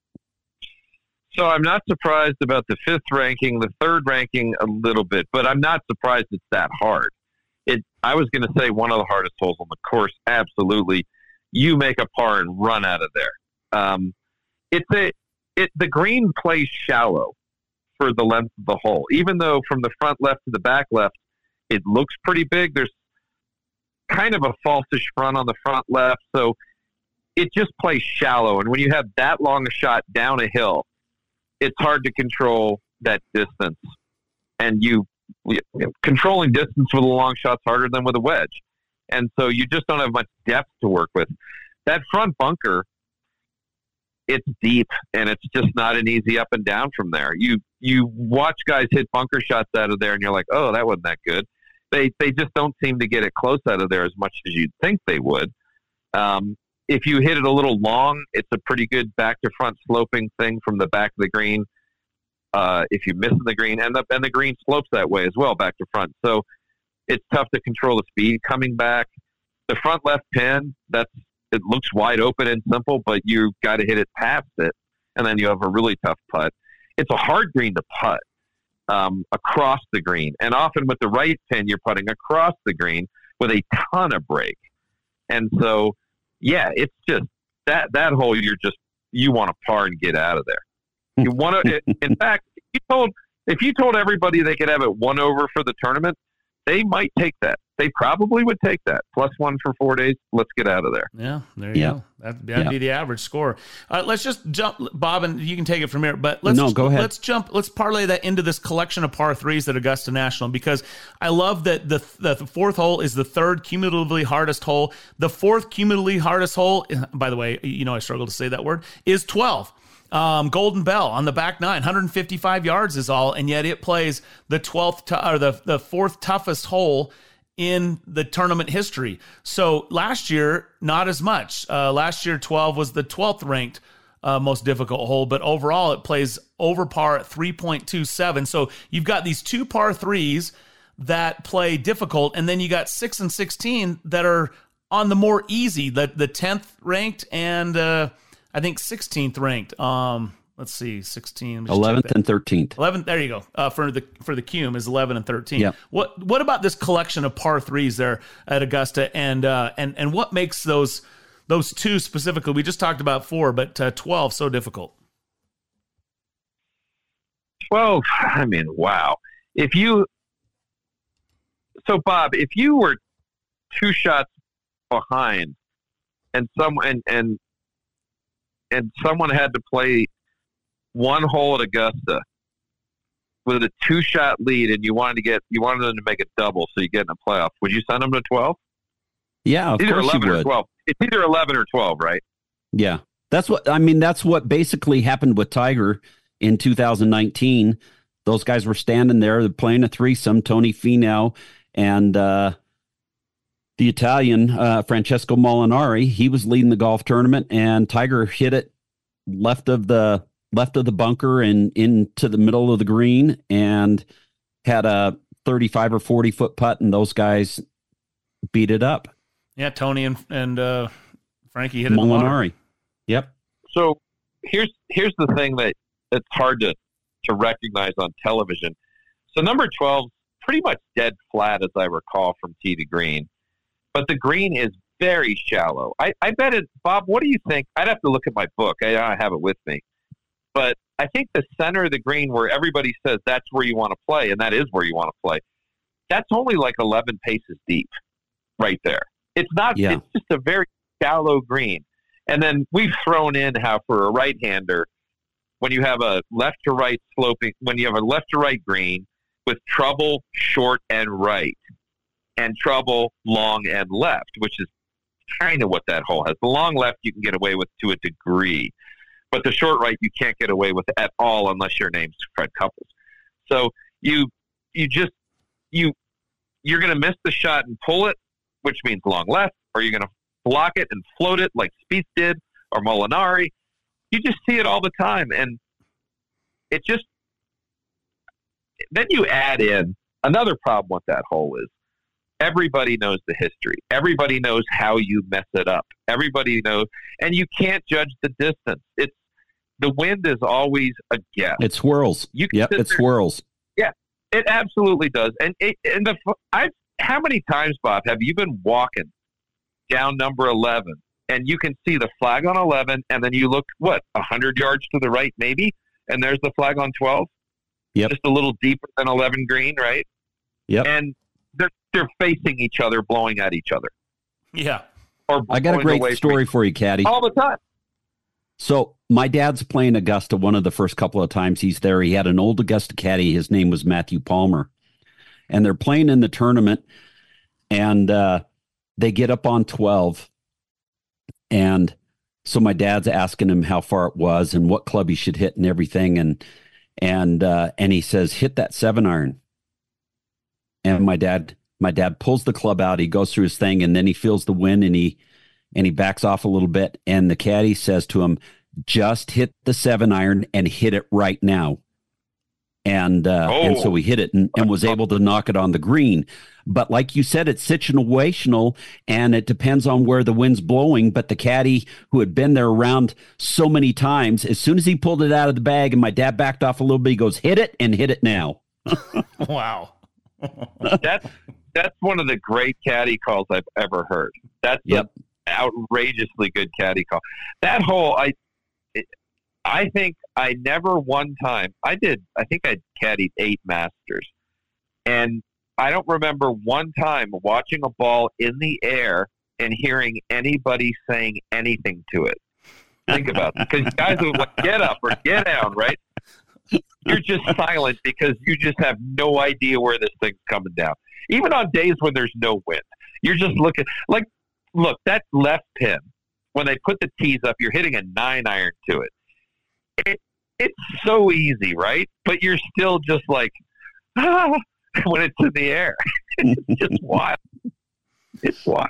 So I'm not surprised about the fifth ranking, the third ranking a little bit, but I'm not surprised it's that hard. It. I was going to say one of the hardest holes on the course. Absolutely. You make a par and run out of there. Um, it's a, it, the green plays shallow for the length of the hole. Even though from the front left to the back left, it looks pretty big. There's kind of a falsish front on the front left. So it just plays shallow. And when you have that long a shot down a hill, it's hard to control that distance. And you, you know, controlling distance with a long shot's harder than with a wedge. And so you just don't have much depth to work with. That front bunker, it's deep, and it's just not an easy up and down from there. You you watch guys hit bunker shots out of there, and you're like, oh, that wasn't that good. They they just don't seem to get it close out of there as much as you'd think they would. Um, if you hit it a little long, it's a pretty good back-to-front sloping thing from the back of the green. Uh, if you miss the green, and the, and the green slopes that way as well, back to front. So it's tough to control the speed coming back. The front left pin, that's it looks wide open and simple, but you got to hit it past it, and then you have a really tough putt. It's a hard green to putt um, across the green, and often with the right pin, you're putting across the green with a ton of break. And so, yeah, it's just that that hole. You're just you want to par and get out of there. You want to. In fact, if you told if you told everybody they could have it one over for the tournament, they might take that. They probably would take that. Plus one for four days. Let's get out of there. Yeah, there you yeah. go. That'd, that'd yeah. be the average score. Uh, let's just jump, Bob, and you can take it from here. But let's no, go ahead. Let's jump. Let's parlay that into this collection of par threes at Augusta National, because I love that the the fourth hole is the third cumulatively hardest hole. The fourth cumulatively hardest hole, by the way, you know I struggle to say that word, is twelve. Um, Golden Bell on the back nine, one hundred fifty-five yards is all, and yet it plays the twelfth t- or the the fourth toughest hole in the tournament history. So last year, not as much. Uh, last year, twelve was the twelfth ranked uh, most difficult hole, but overall it plays over par at three point two seven. So you've got these two par threes that play difficult, and then you got six and sixteen that are on the more easy, the the tenth ranked and uh, I think sixteenth ranked. Um, let's see, sixteen, eleventh and thirteenth. eleventh, there you go. Uh, for the for the Cume is eleven and thirteen. Yep. What what about this collection of par threes there at Augusta, and uh, and and what makes those those two specifically? We just talked about four, but uh, twelve so difficult. twelve, I mean, wow. If you so Bob, if you were two shots behind, and some and and and someone had to play one hole at Augusta with a two-shot lead, and you wanted to get you wanted them to make a double, so you get in a playoff, would you send them to twelve? Yeah, of either course eleven you or would. twelve. It's either eleven or twelve, right? Yeah, that's what I mean. That's what basically happened with Tiger in two thousand nineteen. Those guys were standing there, they're playing a threesome. Tony Finau and uh, the Italian uh, Francesco Molinari. He was leading the golf tournament, and Tiger hit it left of the left of the bunker and into the middle of the green, and had a thirty-five or forty foot putt, and those guys beat it up. Yeah, Tony and and uh, Frankie hit it. Molinari. Yep. So here's here's the thing that it's hard to to recognize on television. So number twelve, pretty much dead flat, as I recall, from tee to green, but the green is very shallow. I, I bet it, Bob. What do you think? I'd have to look at my book. I don't have it with me, but I think the center of the green, where everybody says that's where you want to play, and that is where you want to play, that's only like eleven paces deep, right there. It's not. Yeah. It's just a very shallow green. And then we've thrown in how for a right-hander, when you have a left to right sloping, when you have a left to right green with trouble short and right, and trouble long and left, which is kind of what that hole has. The long left you can get away with to a degree, but the short right you can't get away with at all unless your name's Fred Couples. So you you just you you're going to miss the shot and pull it, which means long left, or you're going to block it and float it like Spieth did or Molinari. You just see it all the time, and it just then you add in another problem with that hole is everybody knows the history. Everybody knows how you mess it up. Everybody knows, and you can't judge the distance. It's the wind is always a guess. It swirls. You can yep, sit it there- swirls. Yeah, it absolutely does. And it, and the I how many times, Bob, have you been walking down number eleven, and you can see the flag on eleven, and then you look, what, one hundred yards to the right maybe, and there's the flag on twelve? Yep. Just a little deeper than eleven green, right? Yep. And they're, they're facing each other, blowing at each other. Yeah. Or I got a blowing away great story from for you, Caddy. all the time. So my dad's playing Augusta one of the first couple of times he's there. He had an old Augusta caddy. His name was Matthew Palmer. And they're playing in the tournament, and uh, they get up on twelve. And so my dad's asking him how far it was and what club he should hit and everything. And and uh, and he says, hit that seven iron. And my dad, my dad pulls the club out. He goes through his thing, and then he feels the wind, and he and he backs off a little bit. And the caddy says to him, just hit the seven iron and hit it right now. And uh, Oh. and so he hit it and, and was able to knock it on the green. But like you said, it's situational, and it depends on where the wind's blowing. But the caddy, who had been there around so many times, as soon as he pulled it out of the bag and my dad backed off a little bit, he goes, hit it and hit it now. Wow. That's that's one of the great caddy calls I've ever heard. That's Yep. an outrageously good caddy call. That hole, I it, I think I never one time I did. I think I caddied eight Masters, and I don't remember one time watching a ball in the air and hearing anybody saying anything to it. Think about it, because guys will like get up or get down, right? You're just silent because you just have no idea where this thing's coming down. Even on days when there's no wind, you're just looking like, look, that left pin, when they put the tees up, you're hitting a nine iron to it. it it's so easy, right? But you're still just like, ah, when it's in the air. It's just wild. It's wild.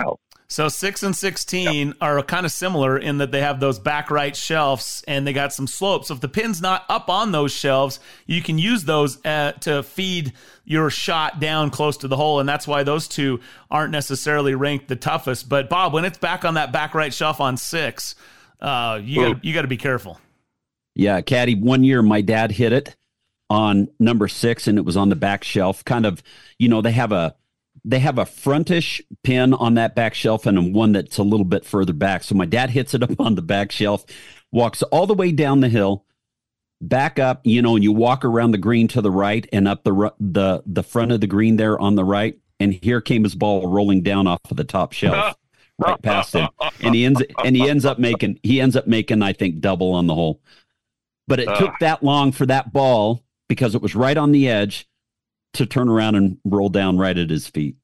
So six and sixteen yep. are kind of similar in that they have those back right shelves and they got some slopes. So if the pin's not up on those shelves, you can use those uh, to feed your shot down close to the hole. And that's why those two aren't necessarily ranked the toughest. But Bob, when it's back on that back right shelf on six, uh, you got you got to be careful. Yeah, Caddy, one year my dad hit it on number six and it was on the back shelf. Kind of, you know, they have a They have a frontish pin on that back shelf and one that's a little bit further back. So my dad hits it up on the back shelf, walks all the way down the hill, back up, you know, and you walk around the green to the right and up the the the front of the green there on the right. And here came his ball rolling down off of the top shelf, right past him. And he ends and he ends up making he ends up making I think double on the hole. But it uh. took that long for that ball because it was right on the edge to turn around and roll down right at his feet.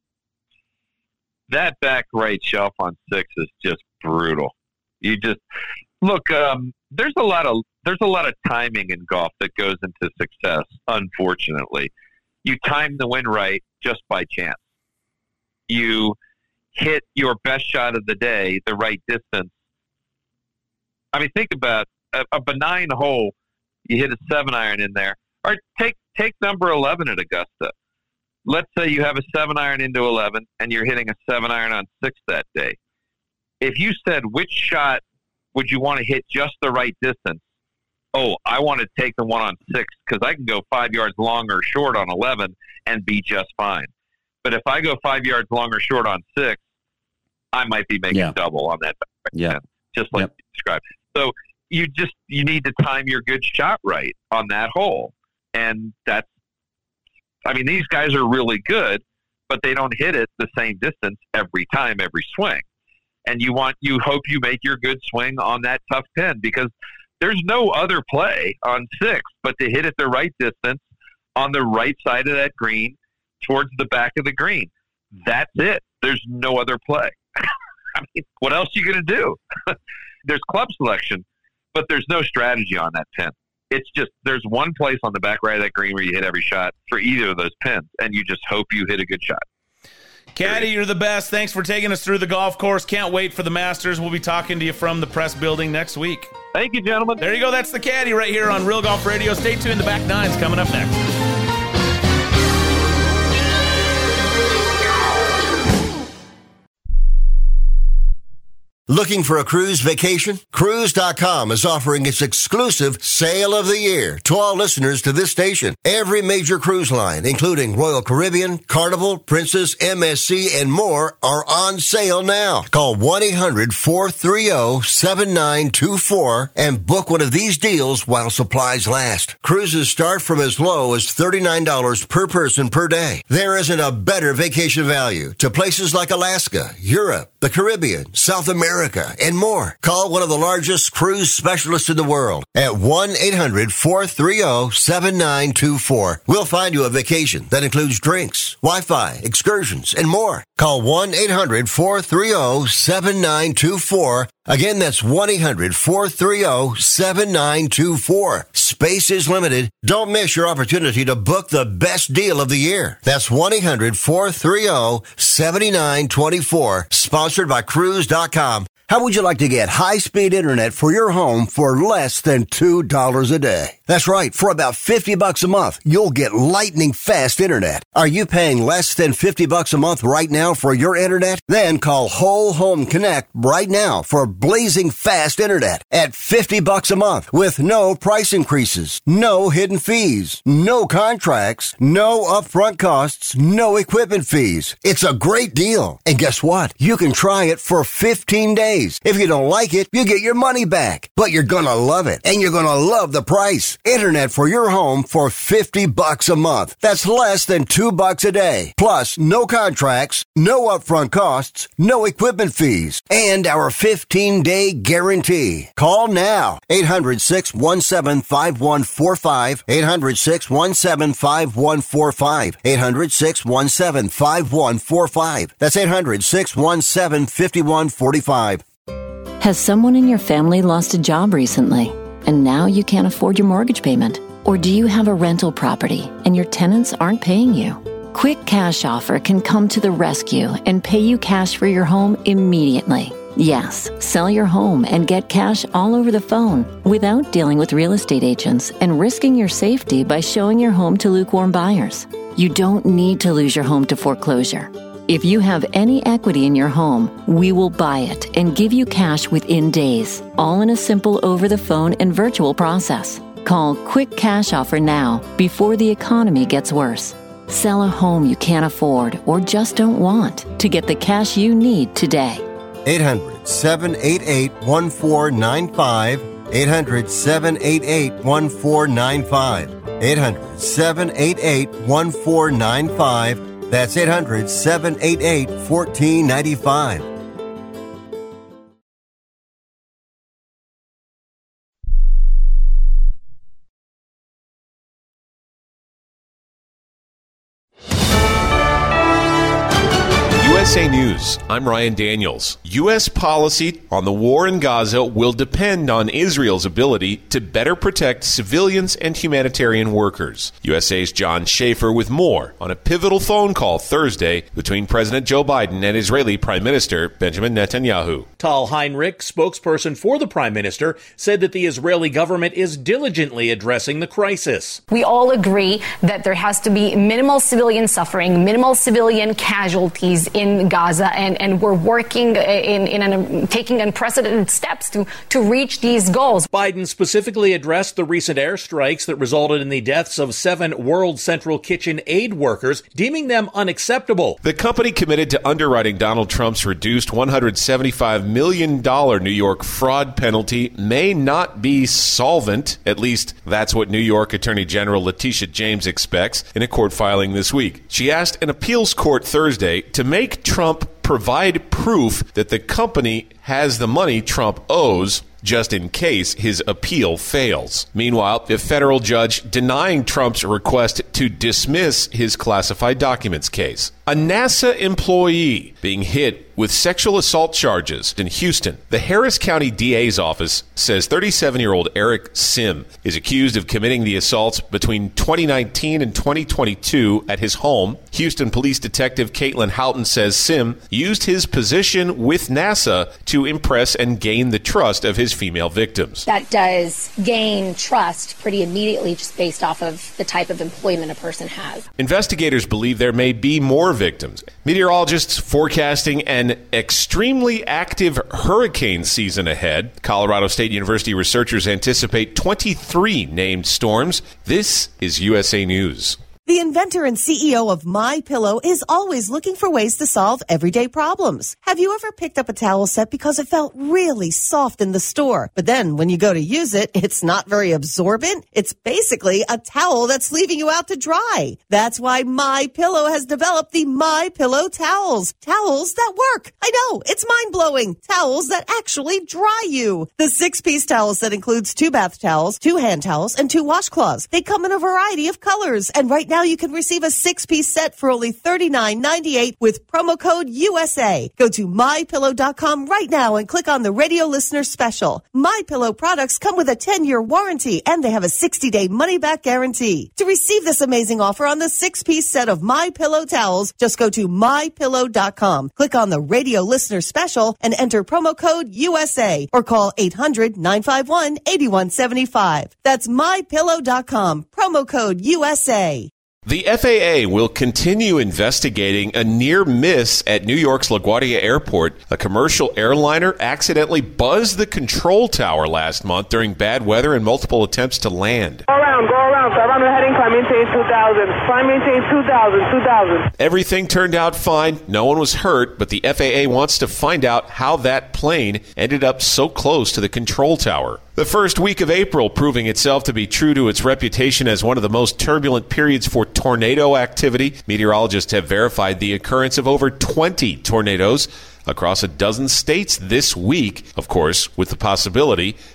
That back right shelf on six is just brutal. You just look, um, there's a lot of, there's a lot of timing in golf that goes into success. Unfortunately, you time the wind right just by chance. You hit your best shot of the day, the right distance. I mean, think about a, a benign hole. You hit a seven iron in there. Or take take number eleven at Augusta. Let's say you have a seven iron into eleven and you're hitting a seven iron on six that day. If you said which shot would you want to hit just the right distance? Oh, I want to take the one on six because I can go five yards long or short on eleven and be just fine. But if I go five yards long or short on six, I might be making yeah. double on that back. Yeah, just like yep. you described. So you just you need to time your good shot right on that hole. And that's, I mean, these guys are really good, but they don't hit it the same distance every time, every swing. And you want, you hope you make your good swing on that tough pin because there's no other play on six but to hit it the right distance on the right side of that green towards the back of the green. That's it. There's no other play. I mean, what else are you going to do? There's club selection, but there's no strategy on that pin. It's just, there's one place on the back right of that green where you hit every shot for either of those pins, and you just hope you hit a good shot. Caddy, you're the best. Thanks for taking us through the golf course. Can't wait for the Masters. We'll be talking to you from the press building next week. Thank you, gentlemen. There you go. That's the Caddy right here on Real Golf Radio. Stay tuned. The back nine's coming up next. Looking for a cruise vacation? Cruise dot com is offering its exclusive Sale of the Year to all listeners to this station. Every major cruise line, including Royal Caribbean, Carnival, Princess, M S C, and more, are on sale now. Call one eight hundred four three zero seven nine two four and book one of these deals while supplies last. Cruises start from as low as thirty-nine dollars per person per day. There isn't a better vacation value to places like Alaska, Europe, the Caribbean, South America, and more. Call one of the largest cruise specialists in the world at one eight hundred four three zero seven nine two four. We'll find you a vacation that includes drinks, Wi-Fi, excursions, and more. Call one eight hundred four three zero seven nine two four. Again, that's one eight hundred four three zero seven nine two four. Space is limited. Don't miss your opportunity to book the best deal of the year. That's one eight hundred four three zero seven nine two four. Sponsored by Cruise dot com. How would you like to get high-speed internet for your home for less than two dollars a day? That's right. For about fifty bucks a month, you'll get lightning fast internet. Are you paying less than fifty bucks a month right now for your internet? Then call Whole Home Connect right now for blazing fast internet at fifty bucks a month with no price increases, no hidden fees, no contracts, no upfront costs, no equipment fees. It's a great deal. And guess what? You can try it for fifteen days. If you don't like it, you get your money back. But you're gonna love it, and you're gonna love the price. Internet for your home for fifty bucks a month. That's less than two bucks a day. Plus, no contracts, no upfront costs, no equipment fees, and our fifteen-day guarantee. Call now. eight hundred six one seven five one four five. eight hundred six one seven five one four five. eight hundred six one seven five one four five. That's eight hundred six one seven five one four five. Has someone in your family lost a job recently, and now you can't afford your mortgage payment? Or do you have a rental property and your tenants aren't paying you? Quick Cash Offer can come to the rescue and pay you cash for your home immediately. Yes, sell your home and get cash all over the phone without dealing with real estate agents and risking your safety by showing your home to lukewarm buyers. You don't need to lose your home to foreclosure. If you have any equity in your home, we will buy it and give you cash within days, all in a simple over-the-phone and virtual process. Call Quick Cash Offer now before the economy gets worse. Sell a home you can't afford or just don't want to get the cash you need today. eight hundred, seven eight eight, one four nine five. eight hundred, seven eight eight, one four nine five. eight hundred, seven eight eight, one four nine five. That's eight hundred, seven eight eight, one four nine five. U S A News, I'm Ryan Daniels. U S policy on the war in Gaza will depend on Israel's ability to better protect civilians and humanitarian workers. U S A's John Schaefer with more on a pivotal phone call Thursday between President Joe Biden and Israeli Prime Minister Benjamin Netanyahu. Tal Heinrich, spokesperson for the Prime Minister, said that the Israeli government is diligently addressing the crisis. We all agree that there has to be minimal civilian suffering, minimal civilian casualties in Gaza, and, and we're working in, in an, taking unprecedented steps to, to reach these goals. Biden specifically addressed the recent airstrikes that resulted in the deaths of seven World Central Kitchen aid workers, deeming them unacceptable. The company committed to underwriting Donald Trump's reduced one hundred seventy-five million dollars New York fraud penalty may not be solvent. At least that's what New York Attorney General Letitia James expects in a court filing this week. She asked an appeals court Thursday to make Trump provide proof that the company has the money Trump owes, just in case his appeal fails. Meanwhile, a federal judge denying Trump's request to dismiss his classified documents case. A NASA employee being hit with sexual assault charges in Houston. The Harris County D A's office says thirty-seven-year-old Eric Sim is accused of committing the assaults between twenty nineteen and twenty twenty-two at his home. Houston Police Detective Caitlin Houghton says Sim used his position with NASA to impress and gain the trust of his female victims. That does gain trust pretty immediately just based off of the type of employment a person has. Investigators believe there may be more victims. Meteorologists forecasting an extremely active hurricane season ahead. Colorado State University researchers anticipate twenty-three named storms. This is U S A News. The inventor and C E O of MyPillow is always looking for ways to solve everyday problems. Have you ever picked up a towel set because it felt really soft in the store, but then when you go to use it, it's not very absorbent? It's basically a towel that's leaving you out to dry. That's why MyPillow has developed the MyPillow towels. Towels that work. I know, it's mind-blowing. Towels that actually dry you. The six-piece towel set includes two bath towels, two hand towels, and two washcloths. They come in a variety of colors, and right now you can receive a six-piece set for only thirty-nine ninety-eight with promo code U S A. Go to my pillow dot com right now and click on the radio listener special. MyPillow products come with a ten-year warranty, and they have a sixty-day money-back guarantee. To receive this amazing offer on the six-piece set of MyPillow towels, just go to my pillow dot com. Click on the radio listener special and enter promo code U S A or call eight hundred, nine five one, eight one seven five. That's my pillow dot com. Promo code U S A. The F A A will continue investigating a near miss at New York's LaGuardia Airport. A commercial airliner accidentally buzzed the control tower last month during bad weather and multiple attempts to land. Go around, go around. So I'm heading, climb maintain two thousand. Climb maintain two thousand, two thousand. Everything turned out fine. No one was hurt, but the F A A wants to find out how that plane ended up so close to the control tower. The first week of April proving itself to be true to its reputation as one of the most turbulent periods for tornado activity. Meteorologists have verified the occurrence of over twenty tornadoes across a dozen states this week, of course, with the possibility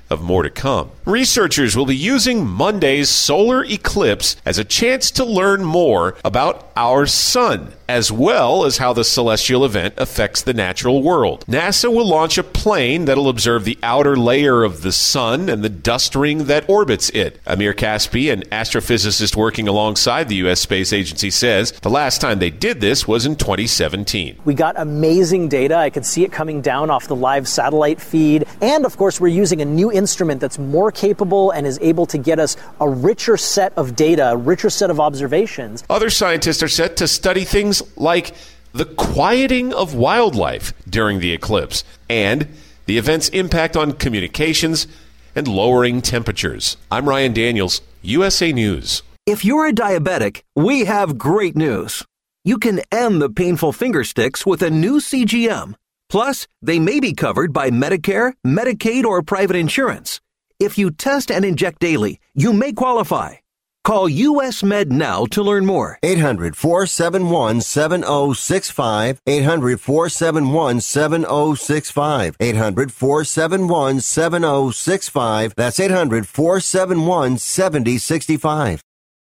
of more to come. Researchers will be using Monday's solar eclipse as a chance to learn more about our sun, as well as how the celestial event affects the natural world. NASA will launch a plane that'll observe the outer layer of the sun and the dust ring that orbits it. Amir Caspi, an astrophysicist working alongside the U S Space Agency, says the last time they did this was in twenty seventeen. We got amazing data. I could see it coming down off the live satellite feed. And of course, we're using a new instrument that's more capable and is able to get us a richer set of data, a richer set of observations. Other scientists are set to study things like the quieting of wildlife during the eclipse and the event's impact on communications and lowering temperatures. I'm Ryan Daniels, U S A News. If you're a diabetic, we have great news. You can end the painful finger sticks with a new C G M. Plus, they may be covered by Medicare, Medicaid, or private insurance. If you test and inject daily, you may qualify. Call U S Med now to learn more. eight hundred, four seven one, seven oh six five. eight hundred, four seven one, seven oh six five. eight hundred, four seven one, seven oh six five. That's eight hundred, four seven one, seven oh six five.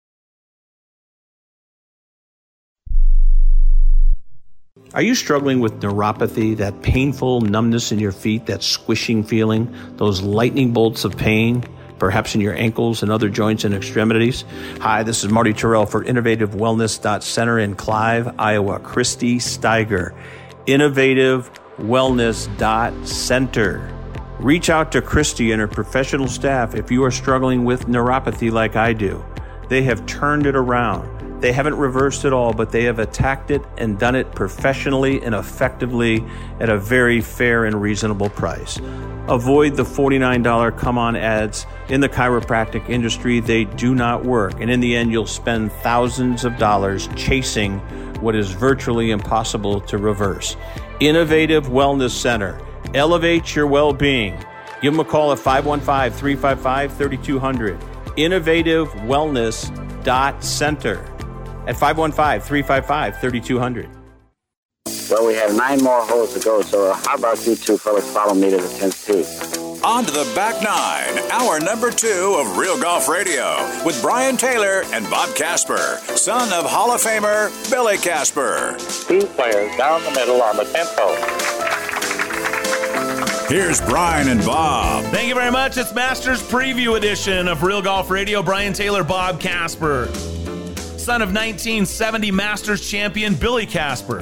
Are you struggling with neuropathy, that painful numbness in your feet, that squishing feeling, those lightning bolts of pain, perhaps in your ankles and other joints and extremities? Hi, this is Marty Terrell for Innovative Wellness Center in Clive, Iowa. Christy Steiger, Innovative Wellness Center. Reach out to Christy and her professional staff if you are struggling with neuropathy like I do. They have turned it around. They haven't reversed it all, but they have attacked it and done it professionally and effectively at a very fair and reasonable price. Avoid the forty-nine dollars come-on ads in the chiropractic industry. They do not work. And in the end, you'll spend thousands of dollars chasing what is virtually impossible to reverse. Innovative Wellness Center. Elevate your well-being. Give them a call at five one five, three five five, three two zero zero. Innovative Wellness Center at five one five, three five five, three two zero zero. Well, we have nine more holes to go, so how about you two fellas follow me to the tenth tee? On to the back nine, hour number two of Real Golf Radio with Brian Taylor and Bob Casper, son of Hall of Famer Billy Casper. Two players down the middle on the tenth hole. Here's Brian and Bob. Thank you very much. It's Masters Preview Edition of Real Golf Radio. Brian Taylor, Bob Casper, son of nineteen seventy Masters champion Billy Casper.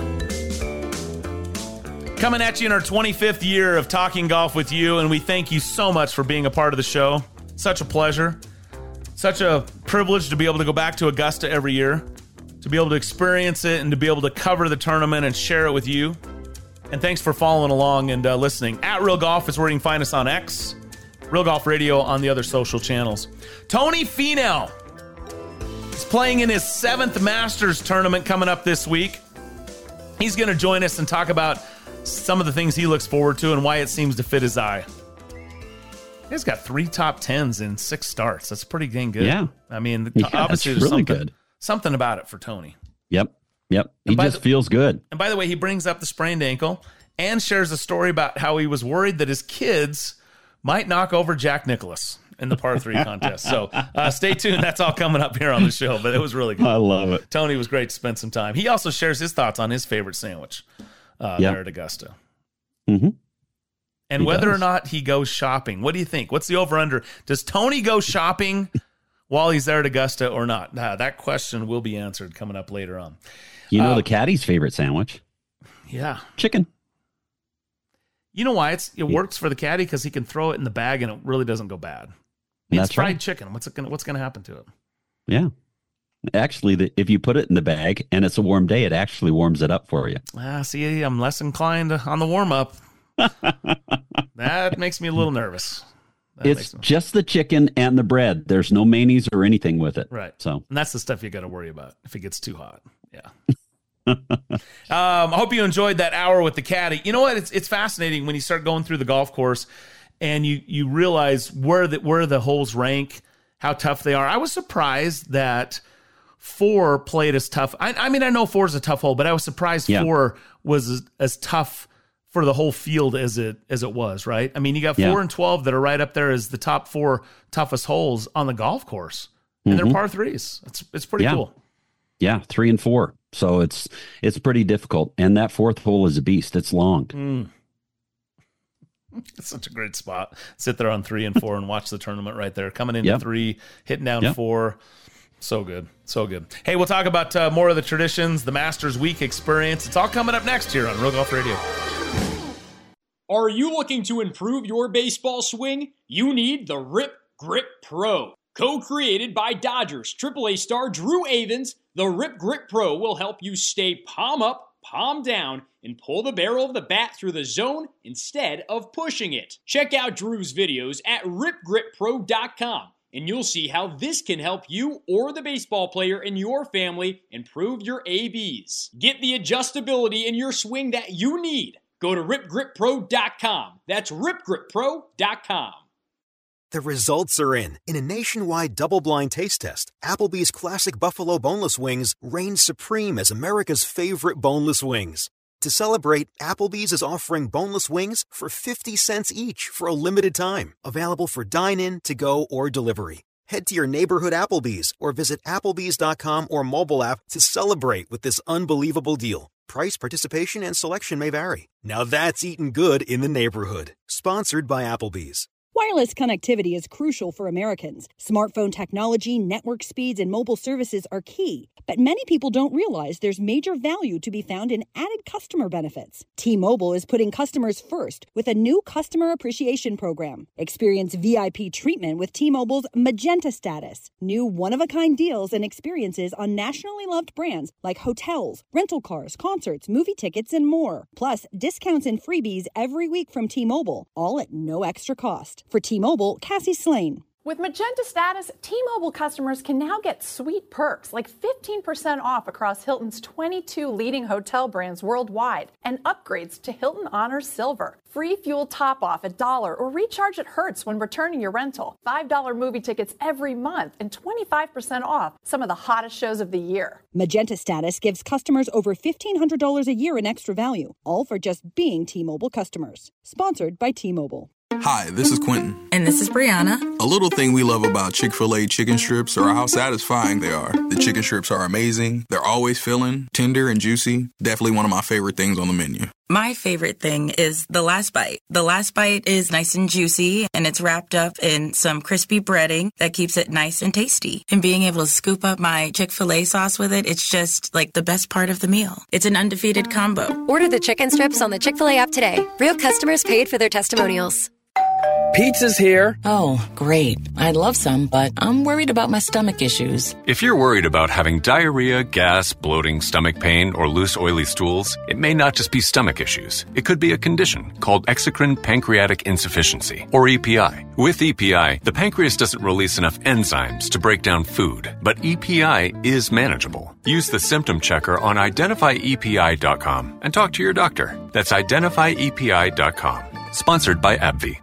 Coming at you in our twenty-fifth year of talking golf with you, and we thank you so much for being a part of the show. Such a pleasure. Such a privilege to be able to go back to Augusta every year, to be able to experience it and to be able to cover the tournament and share it with you. And thanks for following along and uh, listening. At Real Golf is where you can find us on X, Real Golf Radio on the other social channels. Tony Finau is playing in his seventh Masters tournament coming up this week. He's going to join us and talk about some of the things he looks forward to and why it seems to fit his eye. He's got three top tens in six starts. That's pretty dang good. Yeah. I mean, yeah, obviously there's really something, good. something about it for Tony. Yep. Yep. He just the, feels good. And by the way, he brings up the sprained ankle and shares a story about how he was worried that his kids might knock over Jack Nicklaus in the par three contest. So uh, stay tuned. That's all coming up here on the show, but it was really good. I love it. Tony was great to spend some time. He also shares his thoughts on his favorite sandwich uh, yep. there at Augusta. Mm-hmm. And he whether does. or not he goes shopping. What do you think? What's the over-under? Does Tony go shopping while he's there at Augusta or not? Uh, that question will be answered coming up later on. You know uh, the caddy's favorite sandwich? Yeah. Chicken. You know why? It's It works for the caddy because he can throw it in the bag and it really doesn't go bad. It's That's fried right. chicken. What's it gonna What's going to happen to it? Yeah. Actually, the, if you put it in the bag and it's a warm day, it actually warms it up for you. Ah, see, I'm less inclined on the warm-up. That makes me a little nervous. That It's just the chicken and the bread. There's no mayonnaise or anything with it. Right. So, and that's the stuff you got to worry about if it gets too hot. Yeah. um, I hope you enjoyed that hour with the caddy. You know what? It's it's fascinating when you start going through the golf course and you you realize where the where the holes rank, how tough they are. I was surprised that four played as tough. I, I mean, I know four is a tough hole, but I was surprised Yeah. four was as, as tough for the whole field as it as it was, right? I mean, you got four Yeah. and twelve that are right up there as the top four toughest holes on the golf course, and Mhm. they're par threes. It's it's pretty Yeah. cool. Yeah, three and four. So it's it's pretty difficult. And that fourth hole is a beast. It's long. Mm. It's such a great spot. Sit there on three and four and watch the tournament right there. Coming into Yep. three, hitting down Yep. four. So good. So good. Hey, we'll talk about uh, more of the traditions, the Masters Week experience. It's all coming up next here on Real Golf Radio. Are you looking to improve your baseball swing? You need the Rip Grip Pro. Co-created by Dodgers triple A star Drew Avans, the Rip Grip Pro will help you stay palm up, palm down, and pull the barrel of the bat through the zone instead of pushing it. Check out Drew's videos at rip grip pro dot com, and you'll see how this can help you or the baseball player in your family improve your A Bs. Get the adjustability in your swing that you need. Go to rip grip pro dot com. That's rip grip pro dot com. The results are in. In a nationwide double-blind taste test, Applebee's Classic Buffalo Boneless Wings reigned supreme as America's favorite boneless wings. To celebrate, Applebee's is offering boneless wings for fifty cents each for a limited time. Available for dine-in, to-go, or delivery. Head to your neighborhood Applebee's or visit applebees dot com or mobile app to celebrate with this unbelievable deal. Price, participation, and selection may vary. Now that's eating good in the neighborhood. Sponsored by Applebee's. Wireless connectivity is crucial for Americans. Smartphone technology, network speeds, and mobile services are key. But many people don't realize there's major value to be found in added customer benefits. T-Mobile is putting customers first with a new customer appreciation program. Experience V I P treatment with T-Mobile's Magenta status. New one-of-a-kind deals and experiences on nationally loved brands like hotels, rental cars, concerts, movie tickets, and more. Plus, discounts and freebies every week from T-Mobile, all at no extra cost. For T-Mobile, Cassie Slane. With Magenta status, T-Mobile customers can now get sweet perks like fifteen percent off across Hilton's twenty-two leading hotel brands worldwide and upgrades to Hilton Honors Silver. Free fuel top-off at Dollar or recharge at Hertz when returning your rental. five dollar movie tickets every month and twenty-five percent off some of the hottest shows of the year. Magenta status gives customers over fifteen hundred dollars a year in extra value, all for just being T-Mobile customers. Sponsored by T-Mobile. Hi, this is Quentin. And this is Brianna. A little thing we love about Chick-fil-A chicken strips are how satisfying they are. The chicken strips are amazing. They're always filling, tender, and juicy. Definitely one of my favorite things on the menu. My favorite thing is the last bite. The last bite is nice and juicy, and it's wrapped up in some crispy breading that keeps it nice and tasty. And being able to scoop up my Chick-fil-A sauce with it, it's just like the best part of the meal. It's an undefeated combo. Order the chicken strips on the Chick-fil-A app today. Real customers paid for their testimonials. Pizza's here. Oh, great. I'd love some, but I'm worried about my stomach issues. If you're worried about having diarrhea, gas, bloating, stomach pain, or loose, oily stools, it may not just be stomach issues. It could be a condition called exocrine pancreatic insufficiency, or E P I. With E P I, the pancreas doesn't release enough enzymes to break down food, but E P I is manageable. Use the symptom checker on identify E P I dot com and talk to your doctor. That's identify E P I dot com. Sponsored by AbbVie.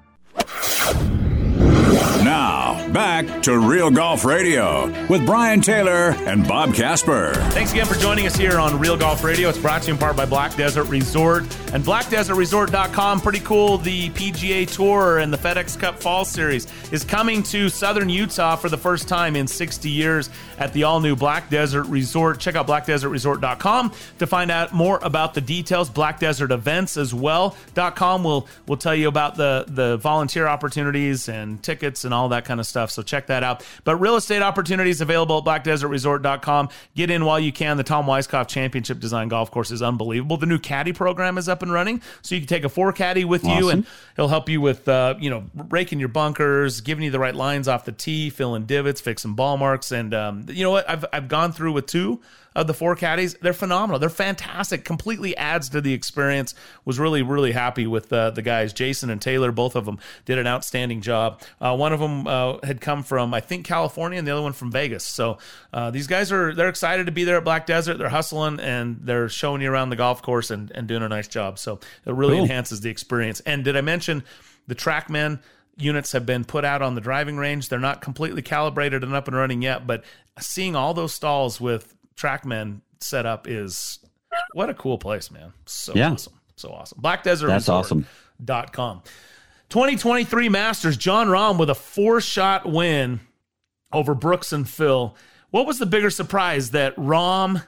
Now, back to Real Golf Radio with Brian Taylor and Bob Casper. Thanks again for joining us here on Real Golf Radio. It's brought to you in part by Black Desert Resort and black desert resort dot com. Pretty cool. The P G A Tour and the FedEx Cup Fall Series is coming to southern Utah for the first time in sixty years at the all-new Black Desert Resort. Check out black desert resort dot com to find out more about the details. Black Desert Events as well. .com will will tell you about the, the volunteer opportunities and tickets and all that kind of stuff. So check that out. But real estate opportunities available at black desert resort dot com. Get in while you can. The Tom Weiskopf Championship Design Golf Course is unbelievable. The new caddy program is up and running, so you can take a four caddy with awesome. you, and he'll help you with uh, you know raking your bunkers, giving you the right lines off the tee, filling divots, fixing ball marks, and um, you know what? I've I've gone through with two of the four caddies. They're phenomenal. They're fantastic. Completely adds to the experience. Was really, really happy with uh, the guys. Jason and Taylor, both of them did an outstanding job. Uh, one of them uh, had come from, I think, California, and the other one from Vegas. So uh, these guys are, they're excited to be there at Black Desert. They're hustling, and they're showing you around the golf course and, and doing a nice job. So it really cool. enhances the experience. And did I mention the TrackMan units have been put out on the driving range? They're not completely calibrated and up and running yet, but seeing all those stalls with TrackMan set up is what a cool place, man. So yeah. awesome. So awesome. Black Desert That's Resort awesome. Dot com. twenty twenty-three Masters, Jon Rahm with a four-shot win over Brooks and Phil. What was the bigger surprise, that Rahm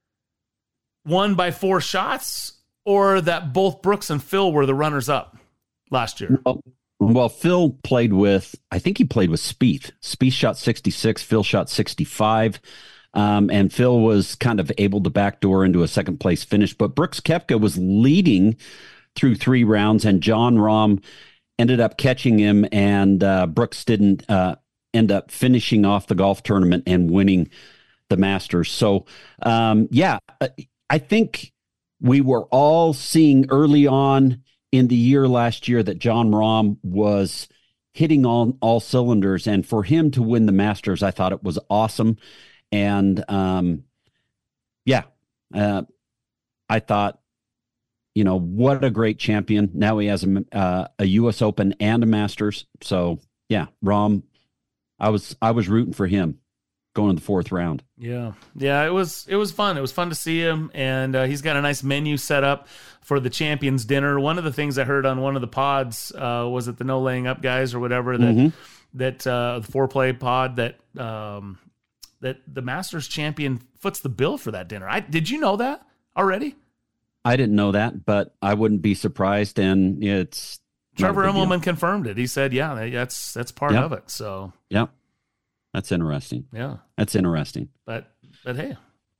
won by four shots, or that both Brooks and Phil were the runners-up last year? Well, well, Phil played with, I think he played with Spieth. Spieth shot sixty-six, Phil shot sixty-five. Um, and Phil was kind of able to backdoor into a second place finish, but Brooks Koepka was leading through three rounds, and Jon Rahm ended up catching him, and uh, Brooks didn't uh, end up finishing off the golf tournament and winning the Masters. So, um, yeah, I think we were all seeing early on in the year last year that Jon Rahm was hitting on all cylinders, and for him to win the Masters, I thought it was awesome. And, um, yeah, uh, I thought, you know, what a great champion. Now he has a, uh, a U S Open and a Masters. So, yeah, Rahm, I was I was rooting for him going to the fourth round. Yeah, yeah, it was it was fun. It was fun to see him, and uh, he's got a nice menu set up for the Champions Dinner. One of the things I heard on one of the pods uh, was it the No Laying Up guys or whatever, that Mm-hmm. that uh, the foreplay pod, that um, that the Masters champion foots the bill for that dinner. I did you know that already? I didn't know that, but I wouldn't be surprised. And it's Trevor Immelman confirmed it. He said, "Yeah, that's that's part Yep. of it." So, yep, that's interesting. yeah, That's interesting. but but hey,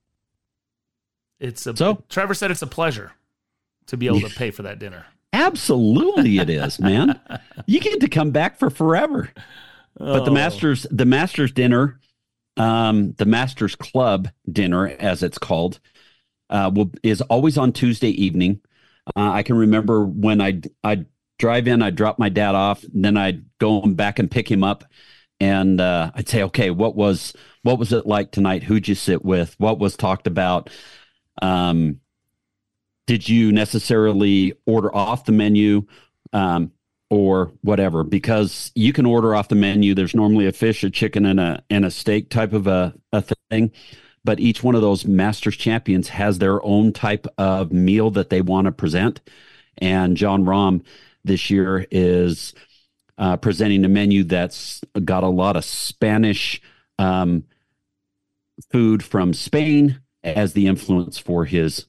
it's a So- Trevor said it's a pleasure to be able to pay for that dinner. Absolutely, it is, man. You get to come back for forever. But the Oh. Masters, the Masters dinner, um, the Masters Club dinner, as it's called, uh, will is always on Tuesday evening. Uh, I can remember when I I drive in, I'd drop my dad off, and then I'd go back and pick him up, and uh, I'd say, okay, what was what was it like tonight? Who'd you sit with? What was talked about? Um, did you necessarily order off the menu? Um, or whatever, because you can order off the menu. There's normally a fish, a chicken, and a and a steak type of a, a thing. But each one of those Masters champions has their own type of meal that they want to present. And Jon Rahm this year is uh, presenting a menu that's got a lot of Spanish um, food from Spain as the influence for his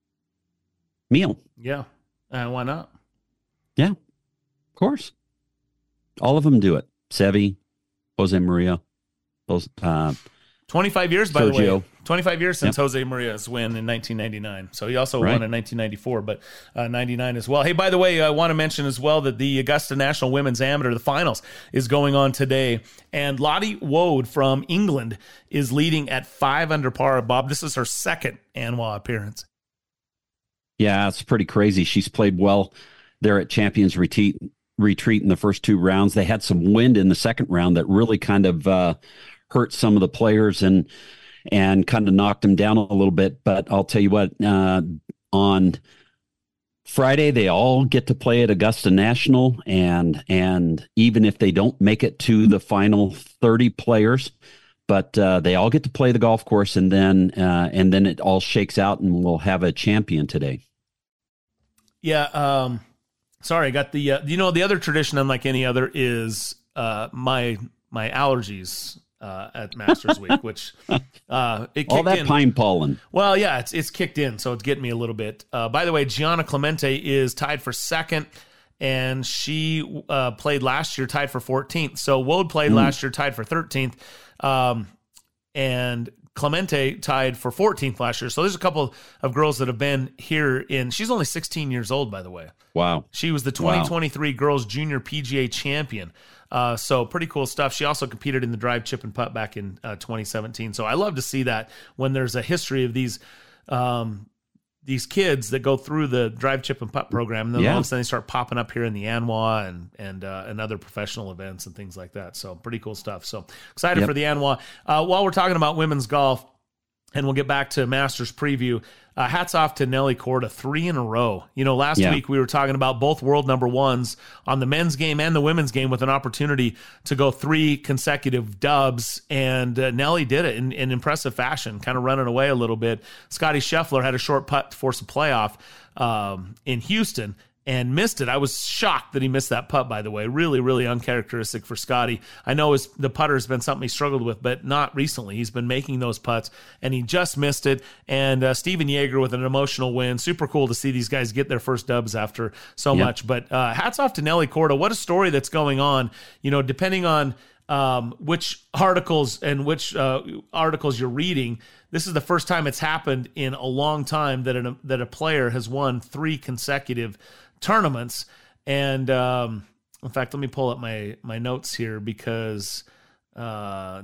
meal. Yeah, uh, why not? Yeah. Of course. All of them do it. Seve, Jose Maria, those uh, twenty-five years, by the way. Sergio. twenty-five years since Yep. Jose Maria's win in nineteen ninety-nine. So he also Right. won in nineteen ninety-four, but uh, ninety-nine as well. Hey, by the way, I want to mention as well that the Augusta National Women's Amateur, the finals, is going on today. And Lottie Woad from England is leading at five under par. Bob, this is her second ANWA appearance. Yeah, it's pretty crazy. She's played well there at Champions Retreat, retreat in the first two rounds. They had some wind in the second round that really kind of uh, hurt some of the players and and kind of knocked them down a little bit. But I'll tell you what, uh, on Friday, they all get to play at Augusta National. And, and even if they don't make it to the final thirty players, but uh, they all get to play the golf course, and then uh, and then it all shakes out, and we'll have a champion today. Yeah, um, sorry, I got the, uh, you know, the other tradition, unlike any other, is uh, my my allergies uh, at Masters Week, which uh, it kicked All that in. pine pollen. Well, yeah, it's it's kicked in, so it's getting me a little bit. Uh, by the way, Gianna Clemente is tied for second, and she uh, played last year, tied for fourteenth. So Woad played Mm. last year, tied for thirteenth, um, and Clemente tied for fourteenth last year. So there's a couple of girls that have been here in. She's only sixteen years old, by the way. Wow. She was the Wow. twenty twenty-three Girls Junior P G A Champion. Uh, so pretty cool stuff. She also competed in the drive, chip, and putt back in uh, twenty seventeen. So I love to see that when there's a history of these um, these kids that go through the drive, chip, and putt program, and then Yeah. all of a sudden they start popping up here in the ANWA and and uh, and other professional events and things like that. So pretty cool stuff. So excited Yep. for the ANWA. Uh, while we're talking about women's golf, and we'll get back to Masters preview. Uh, hats off to Nelly Korda, three in a row. You know, last Yeah. week we were talking about both world number ones on the men's game and the women's game with an opportunity to go three consecutive dubs, and uh, Nelly did it in, in impressive fashion, kind of running away a little bit. Scotty Scheffler had a short putt to force a playoff um, in Houston and missed it. I was shocked that he missed that putt, by the way. Really, really uncharacteristic for Scotty. I know his, the putter has been something he struggled with, but not recently. He's been making those putts, and he just missed it. And uh, Steven Yeager with an emotional win. Super cool to see these guys get their first dubs after so Yep. much. But uh, hats off to Nelly Korda. What a story that's going on. You know, depending on um, which articles and which uh, articles you're reading, this is the first time it's happened in a long time that a, that a player has won three consecutive tournaments. And um, in fact, let me pull up my my notes here, because uh,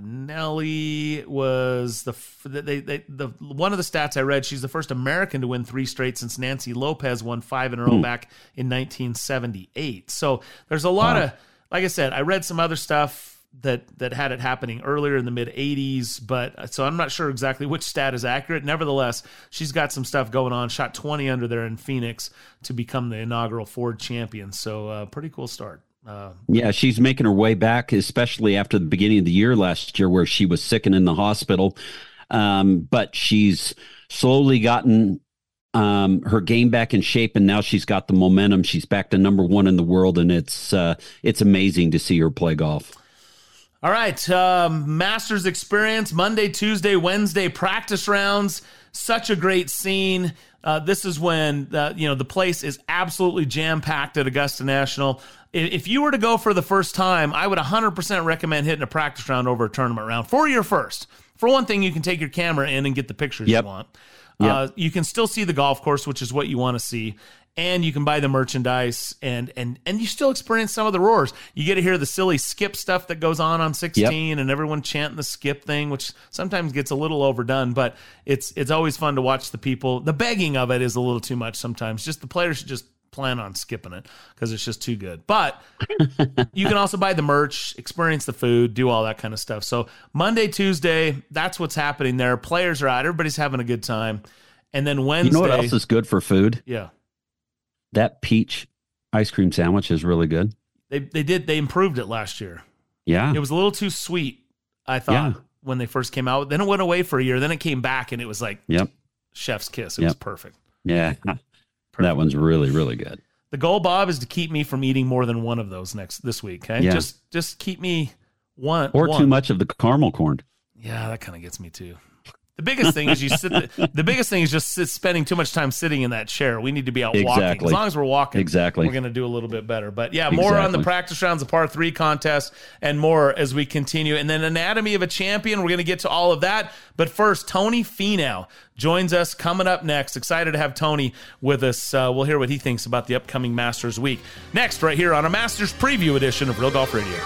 Nelly was the they, they the one of the stats I read. She's the first American to win three straight since Nancy Lopez won five in a row Hmm. back in nineteen seventy-eight. So there's a lot Wow. of, like I said, I read some other stuff that that had it happening earlier in the mid eighties, but so I'm not sure exactly which stat is accurate. Nevertheless, she's got some stuff going on. Shot twenty under there in Phoenix to become the inaugural Ford champion. So uh, pretty cool start. Uh, Yeah, she's making her way back, especially after the beginning of the year last year where she was sick and in the hospital. Um, but she's slowly gotten um, her game back in shape, and now she's got the momentum. She's back to number one in the world, and it's uh, it's amazing to see her play golf. All right, um, Masters experience, Monday, Tuesday, Wednesday, practice rounds. Such a great scene. Uh, this is when uh, you know the place is absolutely jam-packed at Augusta National. If, if you were to go for the first time, I would one hundred percent recommend hitting a practice round over a tournament round for your first. For one thing, you can take your camera in and get the pictures Yep. you want. Yep. Uh, you can still see the golf course, which is what you want to see. And you can buy the merchandise, and and and you still experience some of the roars. You get to hear the silly skip stuff that goes on on sixteen, yep. and everyone chanting the skip thing, which sometimes gets a little overdone, but it's it's always fun to watch the people. The begging of it is a little too much sometimes. Just the players should just plan on skipping it because it's just too good. But you can also buy the merch, experience the food, do all that kind of stuff. So Monday, Tuesday, that's what's happening there. Players are out. Everybody's having a good time. And then Wednesday. You know what else is good for food? Yeah. That peach ice cream sandwich is really good. They they did they improved it last year. Yeah. It was a little too sweet, I thought, Yeah. when they first came out. Then it went away for a year. Then it came back, and it was like Yep. chef's kiss. It Yep. was perfect. Yeah. That one's really, really good. The goal, Bob, is to keep me from eating more than one of those next this week. Okay, Yeah. just just keep me one Or one. too much of the caramel corn. Yeah, that kind of gets me too. The biggest thing is you sit. The, the biggest thing is just sit, spending too much time sitting in that chair. We need to be out walking. Exactly. As long as we're walking, Exactly. we're going to do a little bit better. But yeah, more on the Exactly. practice rounds, the par three contest, and more as we continue. And then Anatomy of a Champion. We're going to get to all of that. But first, Tony Finau joins us coming up next. Excited to have Tony with us. Uh, we'll hear what he thinks about the upcoming Masters week next, right here on a Masters preview edition of Real Golf Radio.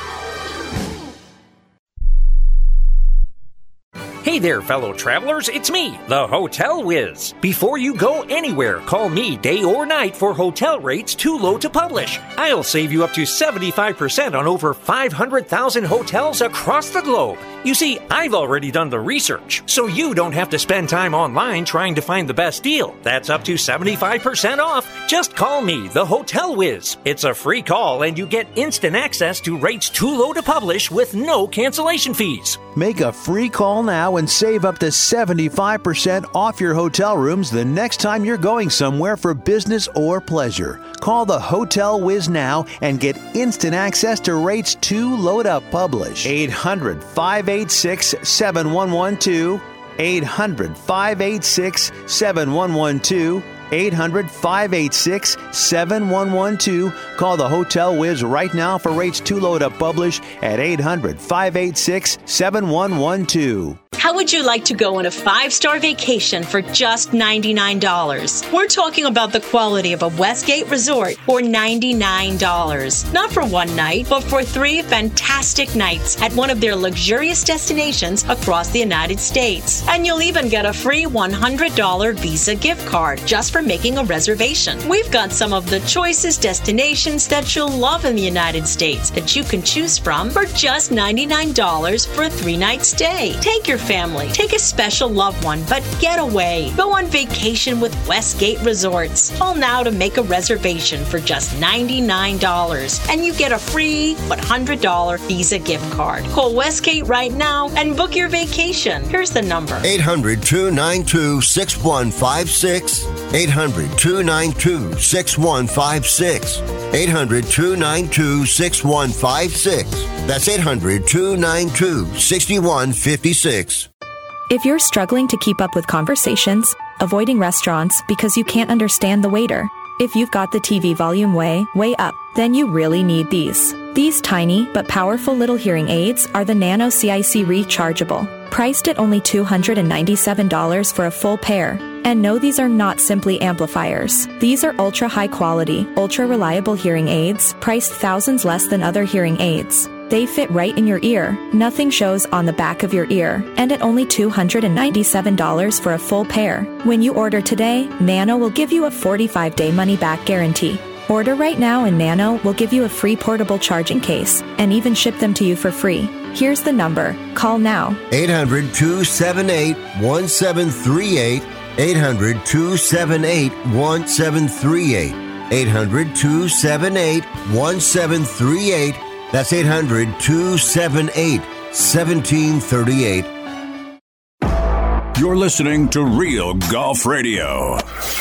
Hey there, fellow travelers, it's me, the Hotel Whiz. Before you go anywhere, call me day or night for hotel rates too low to publish. I'll save you up to seventy-five percent on over five hundred thousand hotels across the globe. You see, I've already done the research, so you don't have to spend time online trying to find the best deal. That's up to seventy-five percent off. Just call me, the Hotel Whiz. It's a free call, and you get instant access to rates too low to publish with no cancellation fees. Make a free call now and save up to seventy-five percent off your hotel rooms the next time you're going somewhere for business or pleasure. Call the Hotel Whiz now and get instant access to rates too low to publish. eight hundred, five eight six, seven one one two. eight hundred, five eight six, seven one one two. eight hundred, five eight six, seven one one two. Call the Hotel Whiz right now for rates too low to publish at eight hundred, five eight six, seven one one two. How would you like to go on a five-star vacation for just ninety-nine dollars? We're talking about the quality of a Westgate resort for ninety-nine dollars. Not for one night, but for three fantastic nights at one of their luxurious destinations across the United States. And you'll even get a free one hundred dollars Visa gift card just for for making a reservation. We've got some of the choicest destinations that you'll love in the United States that you can choose from for just ninety-nine dollars for a three-night stay. Take your family, take a special loved one, but get away. Go on vacation with Westgate Resorts. Call now to make a reservation for just ninety-nine dollars, and you get a free one hundred dollars Visa gift card. Call Westgate right now and book your vacation. Here's the number. eight hundred, two nine two, six one five six. eight hundred, two nine two, six one five six. eight hundred, two nine two, six one five six. That's eight hundred, two nine two, six one five six. If you're struggling to keep up with conversations, avoiding restaurants because you can't understand the waiter, if you've got the T V volume way, way up, then you really need these. These tiny but powerful little hearing aids are the Nano C I C Rechargeable, priced at only two hundred ninety-seven dollars for a full pair. And no, these are not simply amplifiers. These are ultra high quality, ultra reliable hearing aids, priced thousands less than other hearing aids. They fit right in your ear, nothing shows on the back of your ear, and at only two hundred ninety-seven dollars for a full pair. When you order today, Nano will give you a forty-five day money-back guarantee. Order right now and Nano will give you a free portable charging case and even ship them to you for free. Here's the number. Call now. eight hundred, two seven eight, one seven three eight. eight hundred, two seven eight, one seven three eight. eight hundred, two seven eight, one seven three eight. That's eight hundred, two seven eight, one seven three eight. You're listening to Real Golf Radio.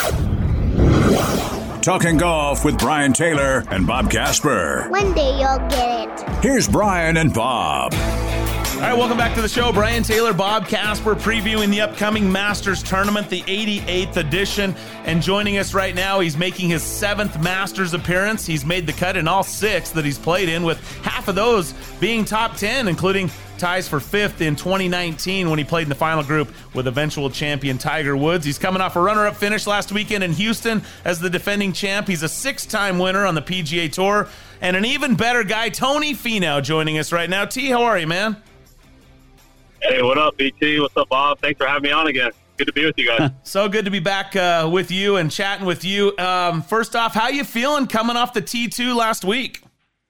Talking golf with Brian Taylor and Bob Casper. One day you'll get it. Here's Brian and Bob. All right, welcome back to the show. Brian Taylor, Bob Casper, previewing the upcoming Masters Tournament, the eighty-eighth edition. And joining us right now, he's making his seventh Masters appearance. He's made the cut in all six that he's played in, with half of those being top ten, including ties for fifth in twenty nineteen when he played in the final group with eventual champion Tiger Woods. He's coming off a runner-up finish last weekend in Houston as the defending champ. He's a six-time winner on the P G A Tour. And an even better guy, Tony Finau, joining us right now. T, how are you, man? Hey, what up, B T? What's up, Bob? Thanks for having me on again. Good to be with you guys. So good to be back uh, with you and chatting with you. Um, first off, how you feeling coming off the T two last week?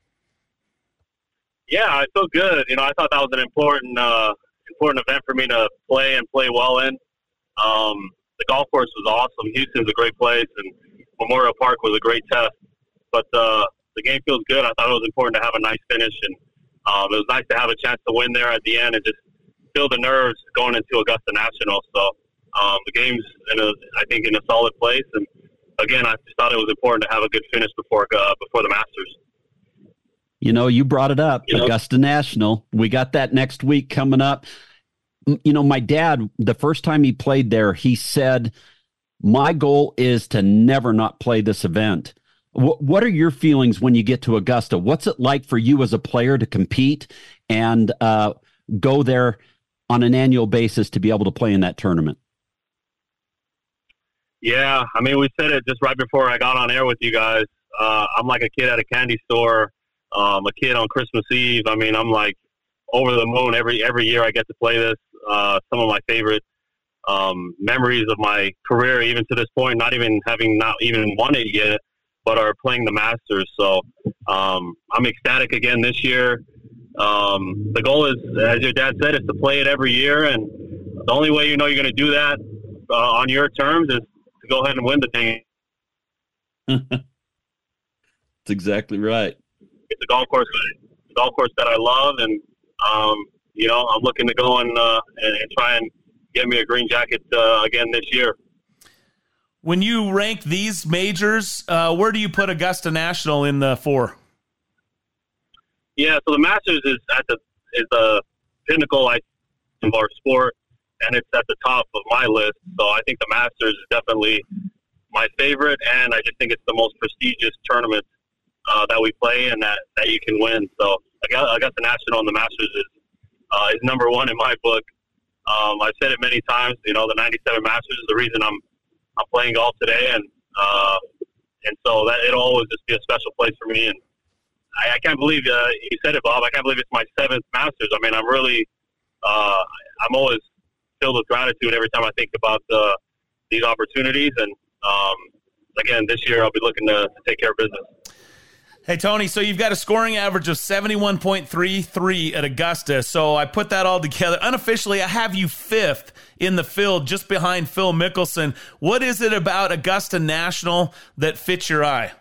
Yeah, I feel good. You know, I thought that was an important uh, important event for me to play and play well in. Um, the golf course was awesome. Houston's a great place, and Memorial Park was a great test. But uh, the game feels good. I thought it was important to have a nice finish, and um, it was nice to have a chance to win there at the end and just feel the nerves going into Augusta National. So um, the game's, in a, I think, in a solid place. And, again, I just thought it was important to have a good finish before uh, before the Masters. You know, you brought it up, you know? Augusta National. We got that next week coming up. You know, my dad, the first time he played there, he said, my goal is to never not play this event. W- what are your feelings when you get to Augusta? What's it like for you as a player to compete and uh, go there on an annual basis to be able to play in that tournament? Yeah, I mean, we said it just right before I got on air with you guys. Uh, I'm like a kid at a candy store, um, a kid on Christmas Eve. I mean, I'm like over the moon every every year I get to play this. Uh, some of my favorite um, memories of my career, even to this point, not even having not even won it yet, but are playing the Masters. So um, I'm ecstatic again this year. Um, the goal is, as your dad said, is to play it every year. And the only way you know you're going to do that uh, on your terms is to go ahead and win the thing. That's exactly right. It's a golf course, a golf course that I love. And, um, you know, I'm looking to go and, uh, and, and try and get me a green jacket uh, again this year. When you rank these majors, uh, where do you put Augusta National in the four? Yeah, so the Masters is at the is the pinnacle I, of our sport, and it's at the top of my list. So I think the Masters is definitely my favorite, and I just think it's the most prestigious tournament uh, that we play and that, that you can win. So I got I got the National and the Masters is uh, is number one in my book. Um, I've said it many times. You know, the ninety-seven Masters is the reason I'm I'm playing golf today, and uh, and so that it'll always just be a special place for me. And I, I can't believe uh, you said it, Bob. I can't believe it's my seventh Masters. I mean, I'm really, uh, I'm always filled with gratitude every time I think about uh, these opportunities. And um, again, this year I'll be looking to, to take care of business. Hey, Tony, so you've got a scoring average of seventy-one point three three at Augusta. So I put that all together. Unofficially, I have you fifth in the field, just behind Phil Mickelson. What is it about Augusta National that fits your eye?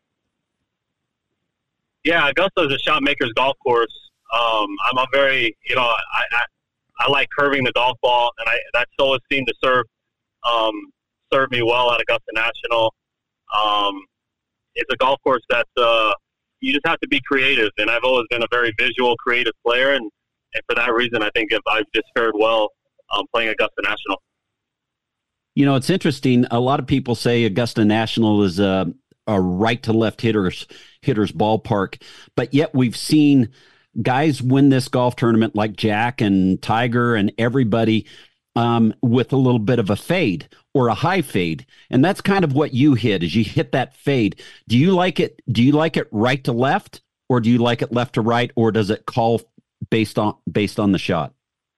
Yeah, Augusta is a shot maker's golf course. Um, I'm a very, you know, I, I I like curving the golf ball, and I that's always seemed to serve um, serve me well at Augusta National. Um, it's a golf course that uh, you just have to be creative, and I've always been a very visual, creative player, and, and for that reason, I think I've just fared well um, playing Augusta National. You know, it's interesting. A lot of people say Augusta National is a, a right-to-left hitters hitters ballpark, but yet we've seen guys win this golf tournament like Jack and Tiger and everybody um, with a little bit of a fade or a high fade. And that's kind of what you hit, is you hit that fade. Do you like it? Do you like it right to left, or do you like it left to right, or does it call based on, based on the shot?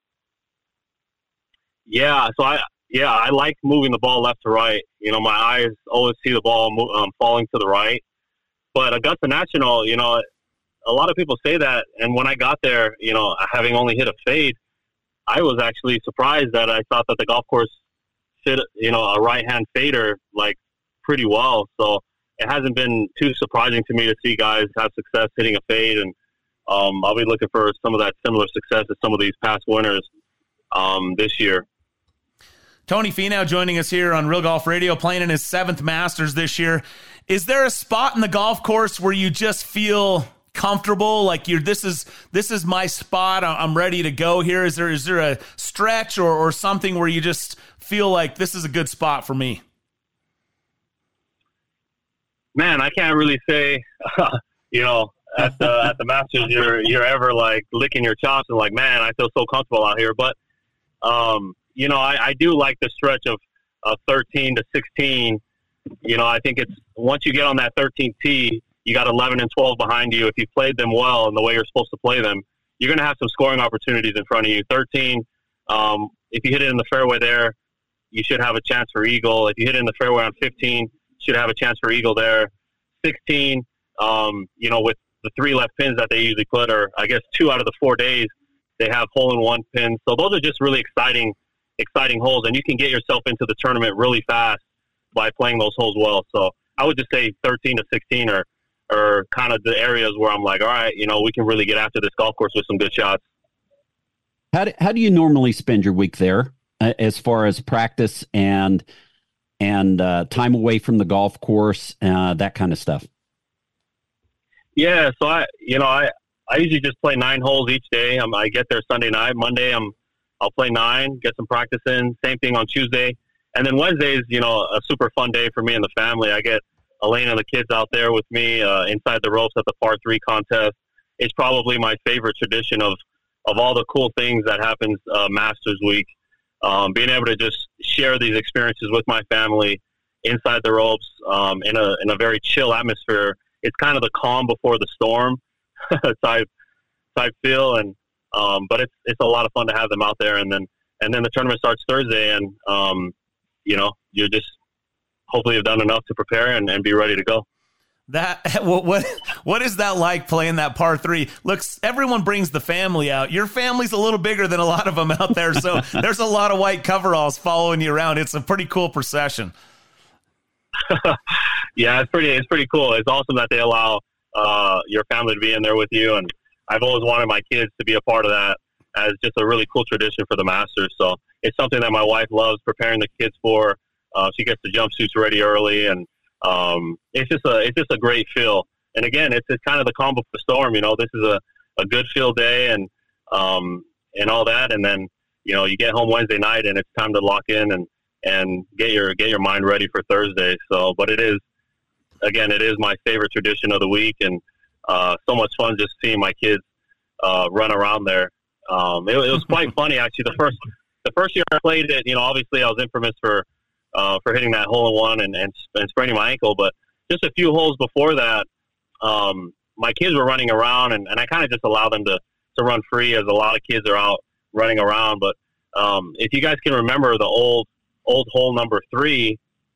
Yeah. So I, yeah, I like moving the ball left to right. You know, my eyes always see the ball um, falling to the right, but Augusta National, you know, a lot of people say that, and when I got there, you know, having only hit a fade, I was actually surprised that I thought that the golf course fit, you know, a right-hand fader, like, pretty well. So it hasn't been too surprising to me to see guys have success hitting a fade, and um, I'll be looking for some of that similar success as some of these past winners um, this year. Tony Finau joining us here on Real Golf Radio, playing in his seventh Masters this year. Is there a spot in the golf course where you just feel comfortable, like you're this is this is my spot, I'm ready to go here? Is there is there a stretch or, or something where you just feel like this is a good spot for me? Man, I can't really say you know, at the at the Masters you're you're ever like licking your chops and like, man, I feel so comfortable out here. But um, you know, I, I do like the stretch of, of thirteen to sixteen. You know, I think it's once you get on that thirteenth tee, you got eleven and twelve behind you. If you played them well and the way you're supposed to play them, you're going to have some scoring opportunities in front of you. thirteen, um, if you hit it in the fairway there, you should have a chance for eagle. If you hit it in the fairway on fifteen, you should have a chance for eagle there. sixteen, um, you know, with the three left pins that they usually put, or I guess two out of the four days, they have hole-in-one pins. So those are just really exciting, exciting holes, and you can get yourself into the tournament really fast by playing those holes well. So I would just say thirteen to sixteen are or kind of the areas where I'm like, all right, you know, we can really get after this golf course with some good shots. How do, how do you normally spend your week there uh, as far as practice and and uh, time away from the golf course, uh, that kind of stuff? Yeah, so I, you know, I, I usually just play nine holes each day. Um, I get there Sunday night. Monday, I'm, I'll play nine, get some practice in. Same thing on Tuesday. And then Wednesday is, you know, a super fun day for me and the family. I get Elaine and the kids out there with me uh, inside the ropes at the par three contest. It's probably my favorite tradition of, of all the cool things that happens uh, Masters Week. Um, being able to just share these experiences with my family inside the ropes um, in a in a very chill atmosphere. It's kind of the calm before the storm type type feel, and um, but it's it's a lot of fun to have them out there. And then and then the tournament starts Thursday, and um, you know, you're just hopefully have done enough to prepare and, and be ready to go. That what what what is that like, playing that par three? Looks, everyone brings the family out. Your family's a little bigger than a lot of them out there, so there's a lot of white coveralls following you around. It's a pretty cool procession. Yeah, it's pretty it's pretty cool. It's awesome that they allow uh, your family to be in there with you, and I've always wanted my kids to be a part of that as just a really cool tradition for the Masters. So it's something that my wife loves preparing the kids for. Uh, she gets the jumpsuits ready early, and um, it's just a it's just a great feel. And again, it's, it's kind of the calm before the storm. You know, this is a, a good field day, and um, and all that. And then you know, you get home Wednesday night, and it's time to lock in and, and get your get your mind ready for Thursday. So, but it is again, it is my favorite tradition of the week, and uh, so much fun just seeing my kids uh, run around there. Um, it, it was quite funny actually. The first the first year I played it, you know, obviously I was infamous for. Uh, for hitting that hole in one and, and, and spraining my ankle. But just a few holes before that, um, my kids were running around, and, and I kind of just allow them to, to run free, as a lot of kids are out running around. But um, if you guys can remember the old old hole number three,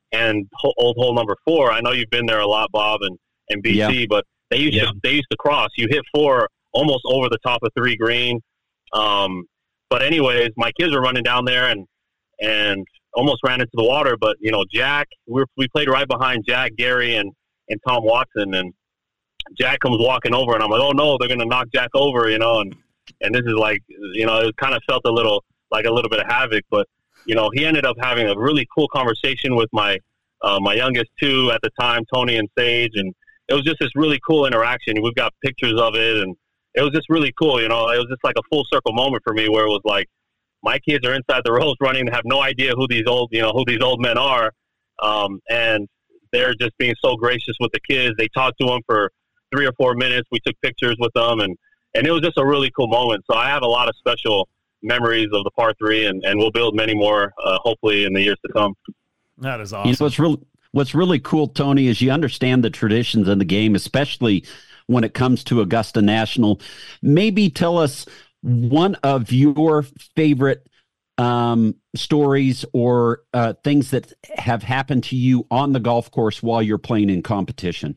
and ho- old hole number four. I know you've been there a lot, Bob, and, and B C, yeah. but they used yeah. to they used to cross. You hit four almost over the top of three green. Um, but anyways, my kids were running down there and and almost ran into the water. But you know, Jack, we were, we played right behind Jack, Gary, and and Tom Watson, and Jack comes walking over, and I'm like, oh no, they're gonna knock Jack over, you know, and and this is like, you know, it kind of felt a little like a little bit of havoc, but you know, he ended up having a really cool conversation with my uh, my youngest two at the time, Tony and Sage, and it was just this really cool interaction. We've got pictures of it, and it was just really cool. You know, it was just like a full circle moment for me, where it was like my kids are inside the ropes running, have no idea who these old, you know, who these old men are, um, and they're just being so gracious with the kids. They talked to them for three or four minutes. We took pictures with them, and and it was just a really cool moment. So I have a lot of special memories of the par three, and, and we'll build many more, uh, hopefully in the years to come. That is awesome. You know, what's really, what's really cool, Tony, is you understand the traditions in the game, especially when it comes to Augusta National. Maybe tell us one of your favorite um, stories or uh, things that have happened to you on the golf course while you're playing in competition.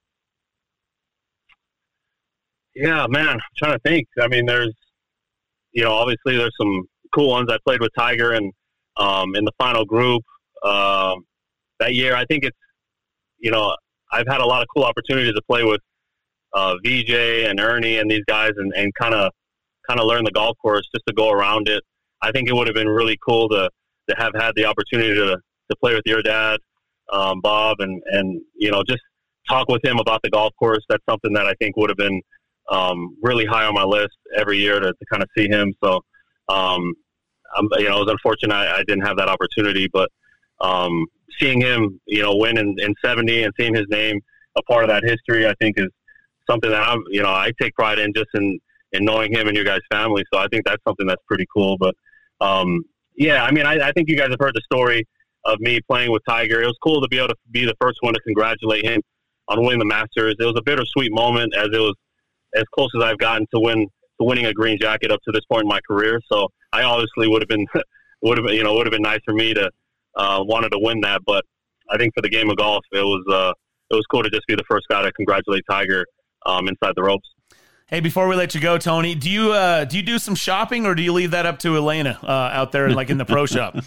Yeah, man, I'm trying to think. I mean, there's, you know, obviously there's some cool ones. I played with Tiger and um, in the final group uh, that year. I think it's, you know, I've had a lot of cool opportunities to play with uh, V J and Ernie and these guys, and, and kind of kind of learn the golf course just to go around it. I think it would have been really cool to to have had the opportunity to to play with your dad, um, Bob, and and you know, just talk with him about the golf course. That's something that I think would have been um, really high on my list every year to, to kind of see him. So, um, I'm, you know, it was unfortunate I, I didn't have that opportunity, but um, seeing him, you know, win in, in seventy and seeing his name a part of that history, I think is something that I'm, you know, I take pride in just in, in knowing him and your guys' family. So I think that's something that's pretty cool. But um, yeah, I mean, I, I think you guys have heard the story of me playing with Tiger. It was cool to be able to be the first one to congratulate him on winning the Masters. It was a bittersweet moment, as it was as close as I've gotten to win to winning a green jacket up to this point in my career. So I obviously would have been would have been, you know, would have been nice for me to uh, wanted to win that. But I think for the game of golf, it was uh, it was cool to just be the first guy to congratulate Tiger um, inside the ropes. Hey, before we let you go, Tony, do you uh, do you do some shopping, or do you leave that up to Elena uh, out there, like in the pro shop?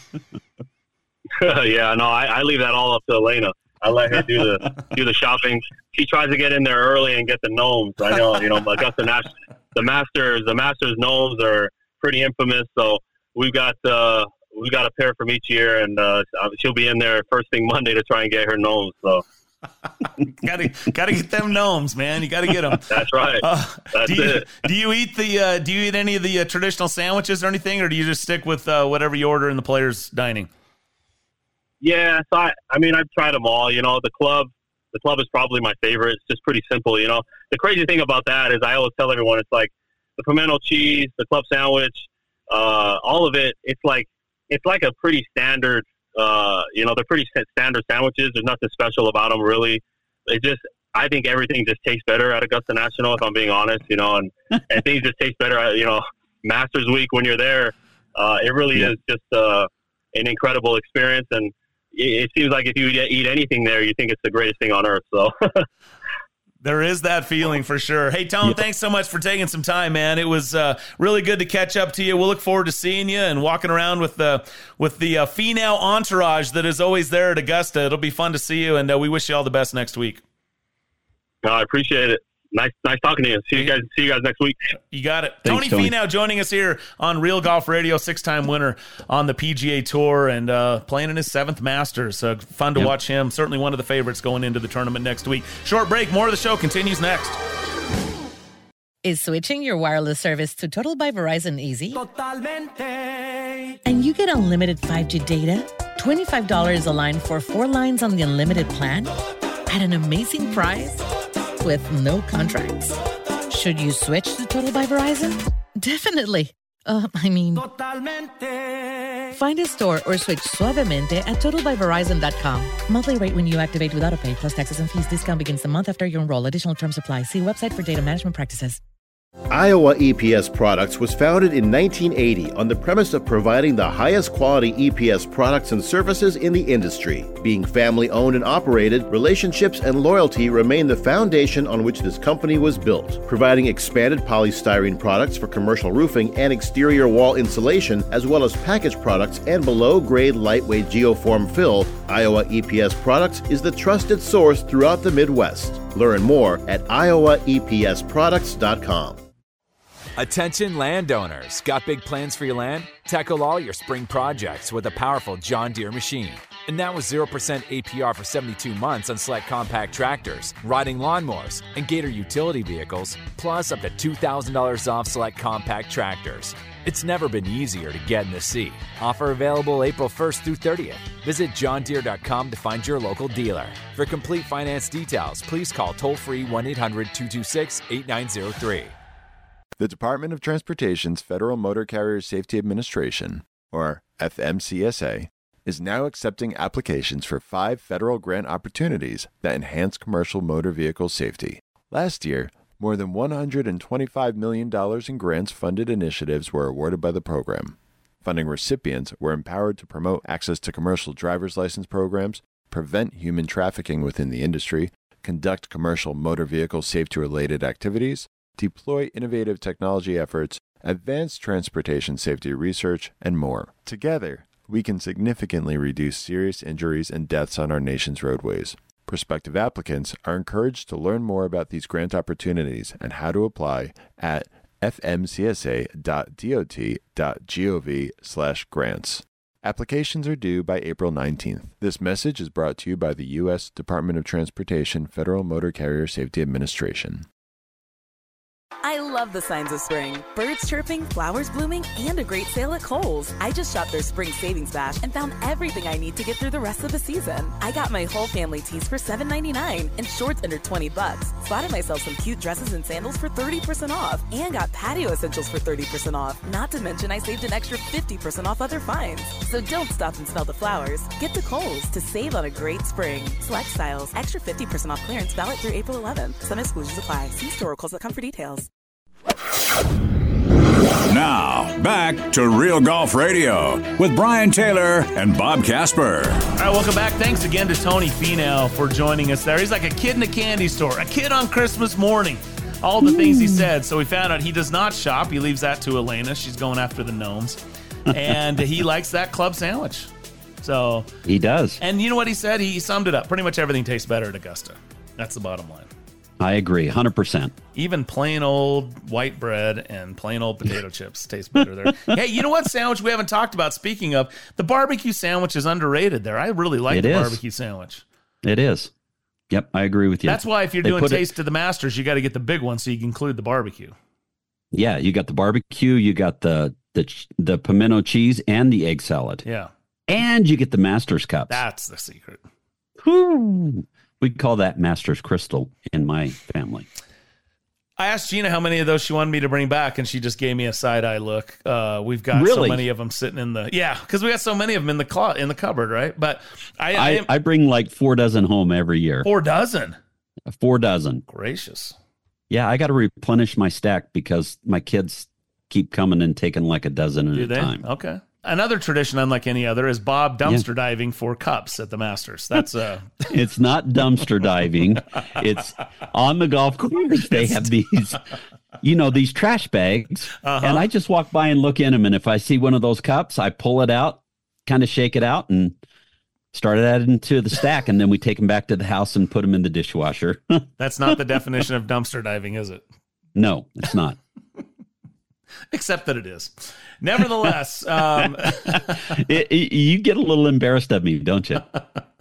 Yeah, no, I, I leave that all up to Elena. I let her do the do the shopping. She tries to get in there early and get the gnomes. I know, you know, Augusta National, the Masters, the Masters gnomes are pretty infamous. So we've got uh, we've got a pair from each year, and uh, she'll be in there first thing Monday to try and get her gnomes. So. gotta gotta get them gnomes, man. You gotta get them. That's right. Uh, That's do you, it. Do you eat the uh, Do you eat any of the uh, traditional sandwiches or anything, or do you just stick with uh, whatever you order in the players' dining? Yeah, so I, I mean, I've tried them all. You know, the club, the club is probably my favorite. It's just pretty simple. You know, the crazy thing about that is I always tell everyone it's like the pimento cheese, the club sandwich, uh, all of it. It's like it's like a pretty standard. Uh, you know, they're pretty standard sandwiches. There's nothing special about them, really. It just, I think everything just tastes better at Augusta National, if I'm being honest, you know, and, and things just taste better at, you know, Masters Week when you're there. Uh, it really yeah. is just uh, an incredible experience. And it, it seems like if you eat anything there, you think it's the greatest thing on earth. So there is that feeling for sure. Hey, Tom, yeah. thanks so much for taking some time, man. It was uh, really good to catch up to you. We'll look forward to seeing you and walking around with the with the uh, Finau entourage that is always there at Augusta. It'll be fun to see you, and uh, we wish you all the best next week. No, I appreciate it. Nice, nice talking to you. See you guys. See you guys next week. You got it. Thanks, Tony, Tony Finau joining us here on Real Golf Radio, six-time winner on the P G A Tour and uh, playing in his seventh Masters. Uh, fun to yep. watch him. Certainly one of the favorites going into the tournament next week. Short break. More of the show continues next. Is switching your wireless service to Total by Verizon easy? Totalmente. And you get unlimited five G data, twenty-five dollars a line for four lines on the unlimited plan, at an amazing price with no contracts. Should you switch to Total by Verizon? Definitely. Uh, I mean, Totalmente. Find a store or switch suavemente at total by verizon dot com. Monthly rate when you activate without a pay plus taxes and fees. Discount begins the month after you enroll. Additional terms apply. See website for data management practices. Iowa E P S Products was founded in nineteen eighty on the premise of providing the highest quality E P S products and services in the industry. Being family-owned and operated, relationships and loyalty remain the foundation on which this company was built. Providing expanded polystyrene products for commercial roofing and exterior wall insulation, as well as packaged products and below-grade lightweight geoform fill, Iowa E P S Products is the trusted source throughout the Midwest. Learn more at iowa e p s products dot com. Attention landowners. Got big plans for your land? Tackle all your spring projects with a powerful John Deere machine. And now with zero percent A P R for seventy-two months on select compact tractors, riding lawnmowers, and Gator utility vehicles, plus up to two thousand dollars off select compact tractors. It's never been easier to get in the seat. Offer available April first through thirtieth. Visit john deere dot com to find your local dealer. For complete finance details, please call toll-free one eight hundred two two six eight nine zero three. The Department of Transportation's Federal Motor Carrier Safety Administration, or F M C S A, is now accepting applications for five federal grant opportunities that enhance commercial motor vehicle safety. Last year, more than one hundred twenty-five million dollars in grants-funded initiatives were awarded by the program. Funding recipients were empowered to promote access to commercial driver's license programs, prevent human trafficking within the industry, conduct commercial motor vehicle safety-related activities, deploy innovative technology efforts, advance transportation safety research, and more. Together, we can significantly reduce serious injuries and deaths on our nation's roadways. Prospective applicants are encouraged to learn more about these grant opportunities and how to apply at f m c s a dot d o t dot gov slash grants. Applications are due by April nineteenth. This message is brought to you by the U S Department of Transportation Federal Motor Carrier Safety Administration. I love the signs of spring. Birds chirping, flowers blooming, and a great sale at Kohl's. I just shopped their spring savings bash and found everything I need to get through the rest of the season. I got my whole family tees for seven ninety-nine and shorts under twenty bucks. Spotted myself some cute dresses and sandals for thirty percent off and got patio essentials for thirty percent off. Not to mention I saved an extra fifty percent off other finds. So don't stop and smell the flowers. Get to Kohl's to save on a great spring. Select styles, extra fifty percent off clearance valid through April eleventh. Some exclusions apply. See store or Kohl's dot com for details. Now, back to Real Golf Radio with Brian Taylor and Bob Casper. All right, welcome back. Thanks again to Tony Finau for joining us there. He's like a kid in a candy store, a kid on Christmas morning. All the things he said. So we found out he does not shop. He leaves that to Elena. She's going after the gnomes. And he likes that club sandwich. So he does. And you know what he said? He summed it up. Pretty much everything tastes better at Augusta. That's the bottom line. I agree, one hundred percent. Even plain old white bread and plain old potato chips taste better there. Hey, you know what sandwich we haven't talked about? Speaking of, the barbecue sandwich is underrated there. I really like it the is. barbecue sandwich. It is. Yep, I agree with you. That's why if you're They doing put Taste it, of the Masters, you got to get the big one so you can include the barbecue. Yeah, you got the barbecue, you got the the the pimento cheese and the egg salad. Yeah. And you get the Masters cups. That's the secret. Whew. We call that Masters Crystal in my family. I asked Gina how many of those she wanted me to bring back, and she just gave me a side-eye look. Uh, we've got Really? so many of them sitting in the... Yeah, because we got so many of them in the clo- in the cupboard, right? But I... I, I, I bring like four dozen home every year. Four dozen? Four dozen. Gracious. Yeah, I got to replenish my stack because my kids keep coming and taking like a dozen at Do a they? time. Okay. Another tradition, unlike any other, is Bob dumpster diving for cups at the Masters. That's uh It's not dumpster diving. It's on the golf course. They have these, you know, these trash bags. Uh-huh. And I just walk by and look in them. And if I see one of those cups, I pull it out, kind of shake it out, and start it adding to the stack. And then we take them back to the house and put them in the dishwasher. That's not the definition of dumpster diving, is it? No, it's not. Except that it is. Nevertheless, um, it, it, you get a little embarrassed of me, don't you?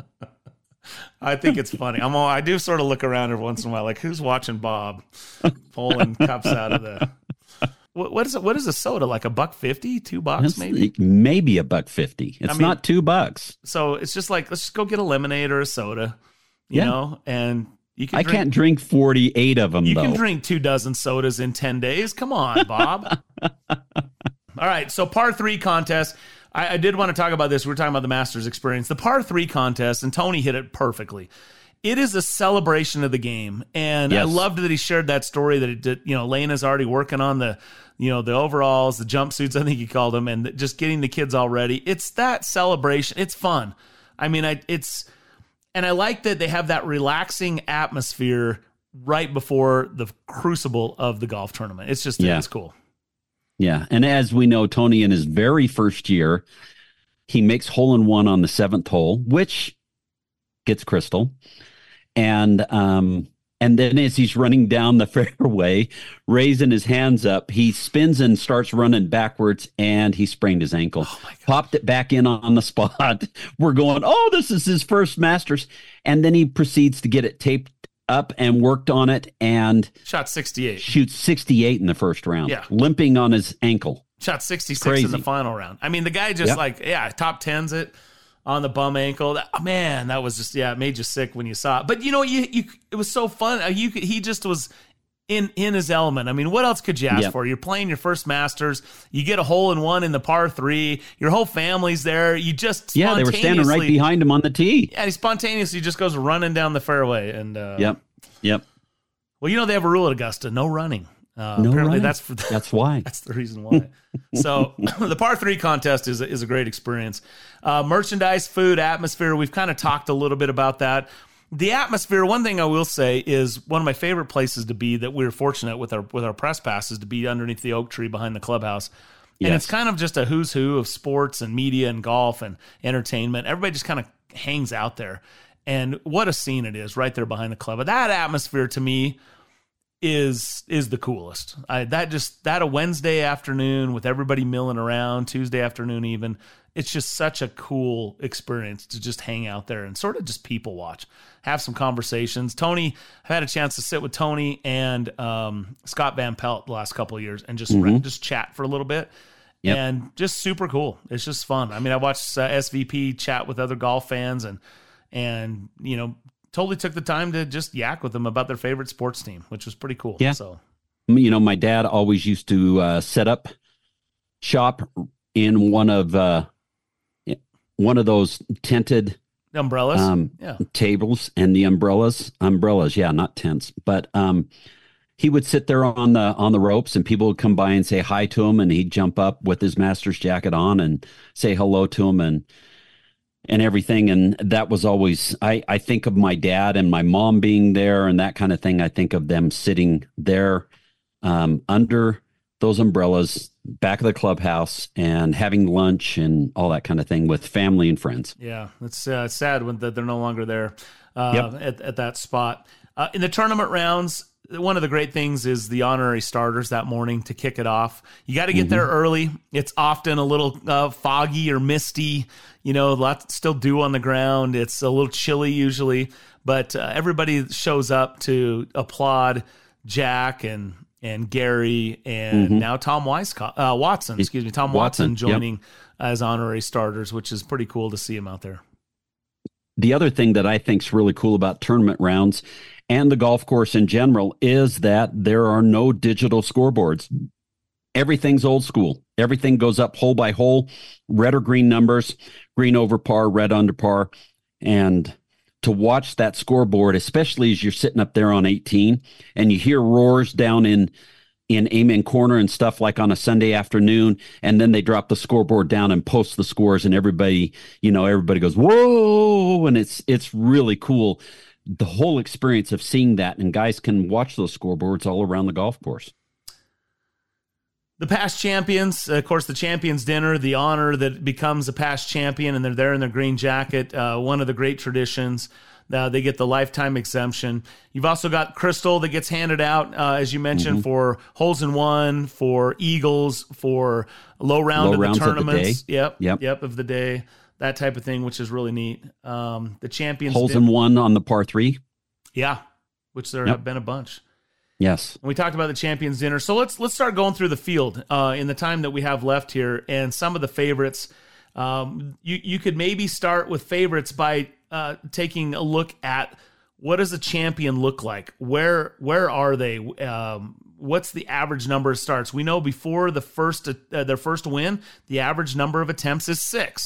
I think it's funny. I'm all, I do sort of look around every once in a while, like who's watching Bob pulling cups out of the. What, what is it? What is a soda? Like a buck fifty, two bucks, That's, maybe. Maybe a buck fifty. It's I mean, not two bucks. So it's just like let's just go get a lemonade or a soda, you Yeah. know, and you can. I drink, can't drink forty-eight of them. You though. can drink two dozen sodas in ten days. Come on, Bob. All right, so par three contest. I, I did want to talk about this. We were talking about the Masters experience. The par three contest, and Tony hit it perfectly, it is a celebration of the game. And yes. I loved that he shared that story that it did, you know, Lena's already working on the, you know, the overalls, the jumpsuits, I think he called them, and just getting the kids all ready. It's that celebration. It's fun. I mean, I, it's, and I like that they have that relaxing atmosphere right before the crucible of the golf tournament. It's just, yeah. it's cool. Yeah. And as we know, Tony, in his very first year, he makes hole in one on the seventh hole, which gets crystal. And, um, and then as he's running down the fairway, raising his hands up, he spins and starts running backwards, and he sprained his ankle. Oh Popped it back in on the spot. We're going, oh, this is his first Masters. And then he proceeds to get it taped up and worked on it, and shot sixty-eight. Shoots sixty-eight in the first round. Yeah. Limping on his ankle. Shot sixty-six Crazy. In the final round. I mean, the guy just yep. like, yeah, top tens it on the bum ankle. That, oh, man, that was just, yeah, it made you sick when you saw it. But, you know, you, you it was so fun. You could, he just was in, in his element. I mean, what else could you ask yep. for? You're playing your first Masters. You get a hole in one in the par three. Your whole family's there. You just Yeah, they were standing right behind him on the tee. Yeah, he spontaneously just goes running down the fairway. And uh, Yep, yep. Well, you know, they have a rule at Augusta, no running. Uh, no apparently running. that's for, that's why. That's the reason why. So the par three contest is a, is a great experience. Uh, merchandise, food, atmosphere. We've kind of talked a little bit about that. The atmosphere. One thing I will say is one of my favorite places to be that we were fortunate with our with our press passes to be underneath the oak tree behind the clubhouse. And yes. it's kind of just a who's who of sports and media and golf and entertainment. Everybody just kind of hangs out there. And what a scene it is right there behind the club. But that atmosphere to me is is the coolest. I, that just that a Wednesday afternoon with everybody milling around, Tuesday afternoon even. It's just such a cool experience to just hang out there and sort of just people watch, have some conversations. Tony, I've had a chance to sit with Tony and um, Scott Van Pelt the last couple of years and just mm-hmm. just chat for a little bit. Yep. And just super cool. It's just fun. I mean, I watched uh, S V P chat with other golf fans and and you know. Totally took the time to just yak with them about their favorite sports team, which was pretty cool. Yeah. So, you know, my dad always used to uh, set up shop in one of uh, one of those tented umbrellas, um, yeah. tables, and the umbrellas, umbrellas, yeah, not tents, but um, he would sit there on the on the ropes, and people would come by and say hi to him, and he'd jump up with his Masters jacket on and say hello to him, and. and everything. And that was always, I, I think of my dad and my mom being there and that kind of thing. I think of them sitting there um, under those umbrellas, back of the clubhouse, and having lunch and all that kind of thing with family and friends. Yeah, it's uh, sad when that they're no longer there uh, yep. at, at that spot. Uh, in the tournament rounds, one of the great things is the honorary starters that morning to kick it off. You got to get mm-hmm. there early. It's often a little uh, foggy or misty, you know, lots still dew on the ground. It's a little chilly usually, but uh, everybody shows up to applaud Jack and and Gary and mm-hmm. now Tom Weisco- uh, Watson, excuse me, Tom Watson, Watson joining yep. as honorary starters, which is pretty cool to see him out there. The other thing that I think is really cool about tournament rounds and the golf course in general is that there are no digital scoreboards. Everything's old school. Everything goes up hole by hole, red or green numbers, green over par, red under par. And to watch that scoreboard, especially as you're sitting up there on eighteen and you hear roars down in in Amen Corner and stuff like on a Sunday afternoon, and then they drop the scoreboard down and post the scores, and everybody, you know, everybody goes, whoa, and it's it's really cool. The whole experience of seeing that, and guys can watch those scoreboards all around the golf course. The past champions, of course, the champions dinner, the honor that becomes a past champion, and they're there in their green jacket, uh, one of the great traditions. Uh, they get the lifetime exemption. You've also got Crystal that gets handed out, uh, as you mentioned, mm-hmm. for holes in one, for eagles, for low round low of the tournaments. Of the yep, yep, yep, of the day. That type of thing, which is really neat. Um, the champions holes did, in one on the par three. Yeah, which there yep. have been a bunch. Yes. And we talked about the champions dinner. So let's let's start going through the field uh, in the time that we have left here, and some of the favorites. Um, you you could maybe start with favorites by uh, taking a look at what does a champion look like? Where where are they? Um, what's the average number of starts? We know before the first uh, their first win, the average number of attempts is six.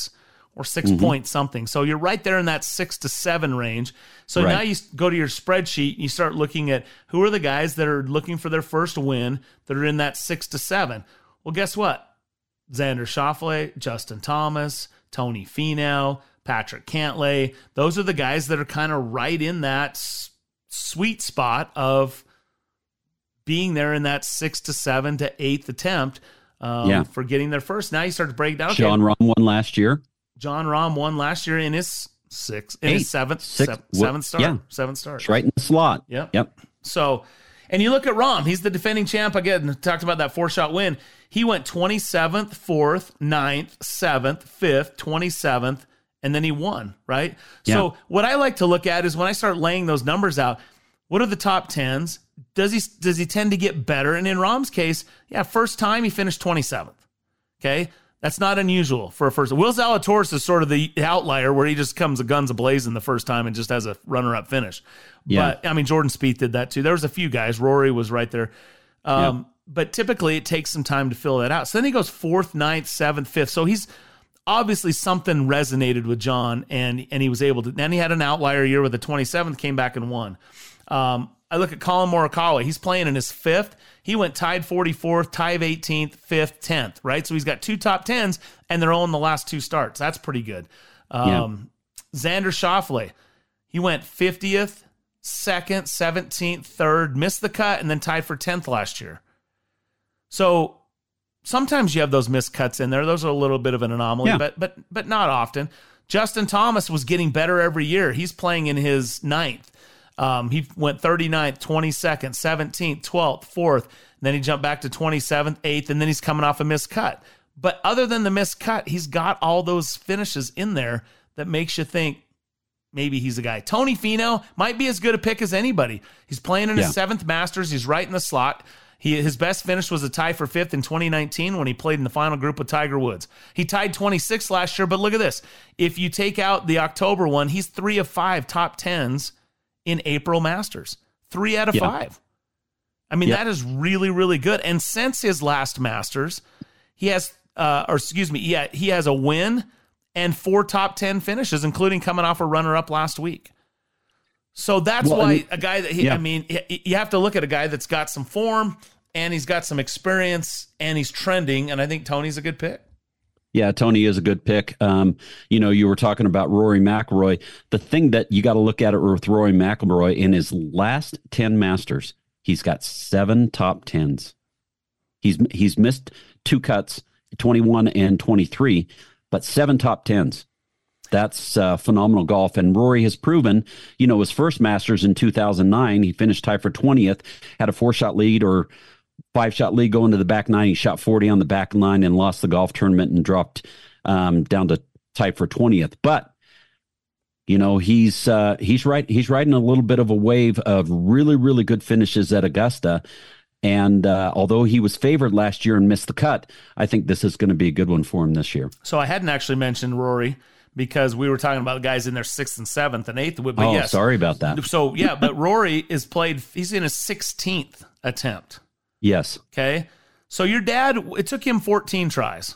or six Mm-hmm. point something. So you're right there in that six to seven range. So Right. now you go to your spreadsheet, you start looking at who are the guys that are looking for their first win that are in that six to seven. Well, guess what? Xander Schauffele, Justin Thomas, Tony Finau, Patrick Cantlay. Those are the guys that are kind of right in that s- sweet spot of being there in that six to seven to eighth attempt um, Yeah. for getting there first. Now you start to break down. Okay, John Rahm won last year. John Rahm won last year in his sixth, in Eight. his seventh, Six. seventh, Well, seventh start. yeah. Seventh start. It's right in the slot. Yep. Yep. So, and you look at Rahm, he's the defending champ. Again, talked about that four-shot win. He went twenty-seventh, fourth, ninth, seventh, fifth, twenty-seventh, and then he won, right? Yeah. So what I like to look at is when I start laying those numbers out, what are the top tens? Does he does he tend to get better? And in Rahm's case, yeah, first time he finished twenty-seventh. Okay? That's not unusual for a first. Will Zalatoris is sort of the outlier where he just comes a guns a-blazing the first time and just has a runner-up finish. Yeah. But, I mean, Jordan Spieth did that too. There was a few guys. Rory was right there. Um, Yep. But typically it takes some time to fill that out. So then he goes fourth, ninth, seventh, fifth. So he's obviously something resonated with John, and and he was able to. Then he had an outlier year with the twenty-seventh, came back and won. Um, I look at Colin Morikawa. He's playing in his fifth. He went tied forty-fourth, tied eighteenth, fifth, tenth, right? So he's got two top tens, and they're all in the last two starts. That's pretty good. Um, Xander Schauffele, he went fiftieth, second, seventeenth, third, missed the cut, and then tied for tenth last year. So sometimes you have those missed cuts in there. Those are a little bit of an anomaly, Yeah. but but but not often. Justin Thomas was getting better every year. He's playing in his ninth. Um, he went thirty-ninth, twenty-second, seventeenth, twelfth, fourth. And then he jumped back to twenty-seventh, eighth, and then he's coming off a missed cut. But other than the missed cut, he's got all those finishes in there that makes you think maybe he's a guy. Tony Finau might be as good a pick as anybody. He's playing in his Yeah. seventh Masters. He's right in the slot. He, his best finish was a tie for fifth in twenty nineteen when he played in the final group with Tiger Woods. He tied twenty-sixth last year, but look at this. If you take out the October one, he's three of five top tens in April Masters. Three out of Yeah. five. I mean, Yeah. that is really, really good. And since his last Masters, he has, uh, or excuse me, yeah, he has a win and four top ten finishes, including coming off a runner-up last week. So that's Well, why and- a guy that he, yeah. I mean, y- you have to look at a guy that's got some form and he's got some experience and he's trending. And I think Tony's a good pick. Yeah, Tony is a good pick. Um, you know, you were talking about Rory McIlroy. The thing that you got to look at it with Rory McIlroy, in his last ten Masters, he's got seven top tens. He's he's missed two cuts, twenty-one and twenty-three, but seven top tens. That's uh, phenomenal golf. And Rory has proven, you know, his first Masters in two thousand nine, he finished tied for twentieth, had a four-shot lead or five-shot lead going to the back nine. He shot forty on the back line and lost the golf tournament and dropped um, down to tied for twentieth. But, you know, he's uh, he's right. He's riding a little bit of a wave of really, really good finishes at Augusta. And uh, although he was favored last year and missed the cut, I think this is going to be a good one for him this year. So I hadn't actually mentioned Rory because we were talking about the guys in their sixth and seventh and eighth. But oh, yes. sorry about that. So, yeah, but Rory is played, he's in his sixteenth attempt. Yes. Okay. So your dad, it took him fourteen tries.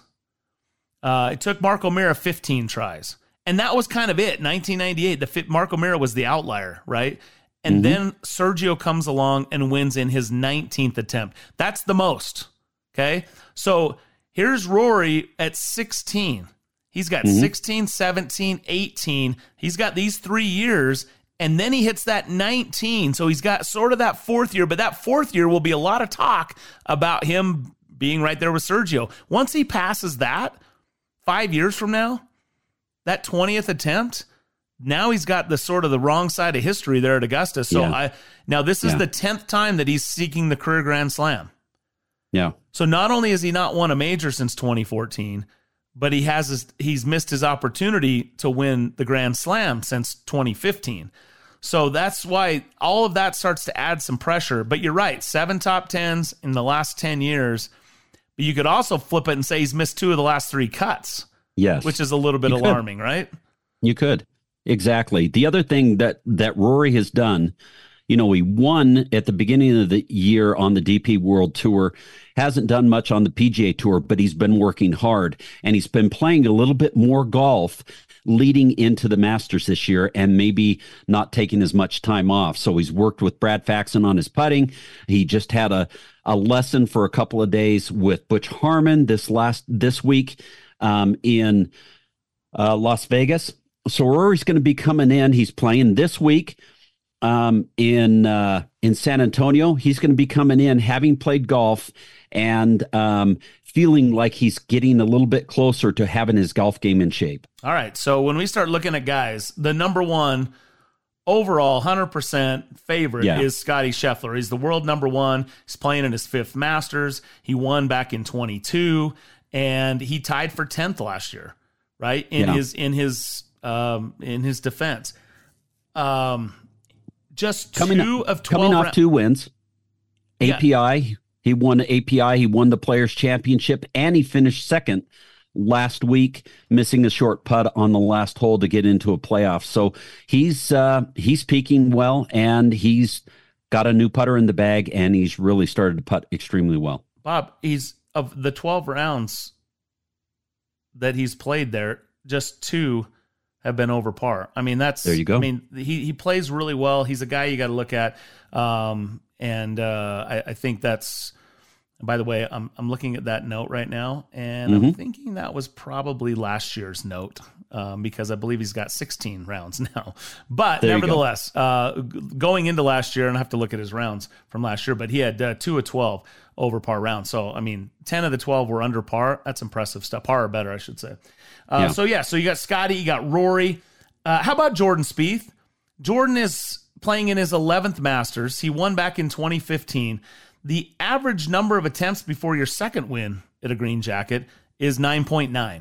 Uh, it took Mark O'Meara fifteen tries. And that was kind of it. nineteen ninety-eight, the fit, Mark O'Meara was the outlier, right? And Mm-hmm. then Sergio comes along and wins in his nineteenth attempt. That's the most. Okay. So here's Rory at sixteen. He's got Mm-hmm. sixteen, seventeen, eighteen. He's got these three years. And then he hits that nineteen. So he's got sort of that fourth year, but that fourth year will be a lot of talk about him being right there with Sergio. Once he passes that, five years from now, that twentieth attempt, now he's got the sort of the wrong side of history there at Augusta. So Yeah. I now this is Yeah. the tenth time that he's seeking the career Grand Slam. Yeah. So not only has he not won a major since twenty fourteen, but he has his, he's missed his opportunity to win the Grand Slam since twenty fifteen. So that's why all of that starts to add some pressure. But you're right, seven top tens in the last ten years. But you could also flip it and say he's missed two of the last three cuts. Yes. Which is a little bit You could. alarming, right? You could. Exactly. The other thing that, that Rory has done, You know, he won at the beginning of the year on the D P World Tour, hasn't done much on the P G A Tour, but he's been working hard, and he's been playing a little bit more golf leading into the Masters this year and maybe not taking as much time off. So he's worked with Brad Faxon on his putting. He just had a, a lesson for a couple of days with Butch Harmon this last this week um, in uh, Las Vegas. So Rory's going to be coming in. He's playing this week. Um, in uh, in San Antonio. He's going to be coming in, having played golf, and um, feeling like he's getting a little bit closer to having his golf game in shape. All right, so when we start looking at guys, the number one overall one hundred percent favorite yeah. is Scottie Scheffler. He's the world number one. He's playing in his fifth Masters. He won back in twenty-two, and he tied for tenth last year, right? In yeah. his in his um, in his defense. Um Just coming two up, of twelve. Coming off ra- two wins. A P I, yeah. he won the A P I, he won the Players' Championship, and he finished second last week, missing a short putt on the last hole to get into a playoff. So he's uh, he's peaking well, and he's got a new putter in the bag, and he's really started to putt extremely well. Bob, he's of the twelve rounds that he's played there, just two have been over par. I mean, that's, there you go. I mean, he, he plays really well. He's a guy you got to look at. Um, and uh, I, I think that's, by the way, I'm, I'm looking at that note right now, and mm-hmm. I'm thinking that was probably last year's note um, because I believe he's got sixteen rounds now. But there nevertheless, uh, going into last year, and I have to look at his rounds from last year, but he had uh, two of twelve over par rounds. So, I mean, ten of the twelve were under par. That's impressive stuff. Par or better, I should say. Uh, yeah. So, yeah, so you got Scotty, you got Rory. Uh, how about Jordan Spieth? Jordan is playing in his eleventh Masters. He won back in twenty fifteen. The average number of attempts before your second win at a green jacket is nine point nine.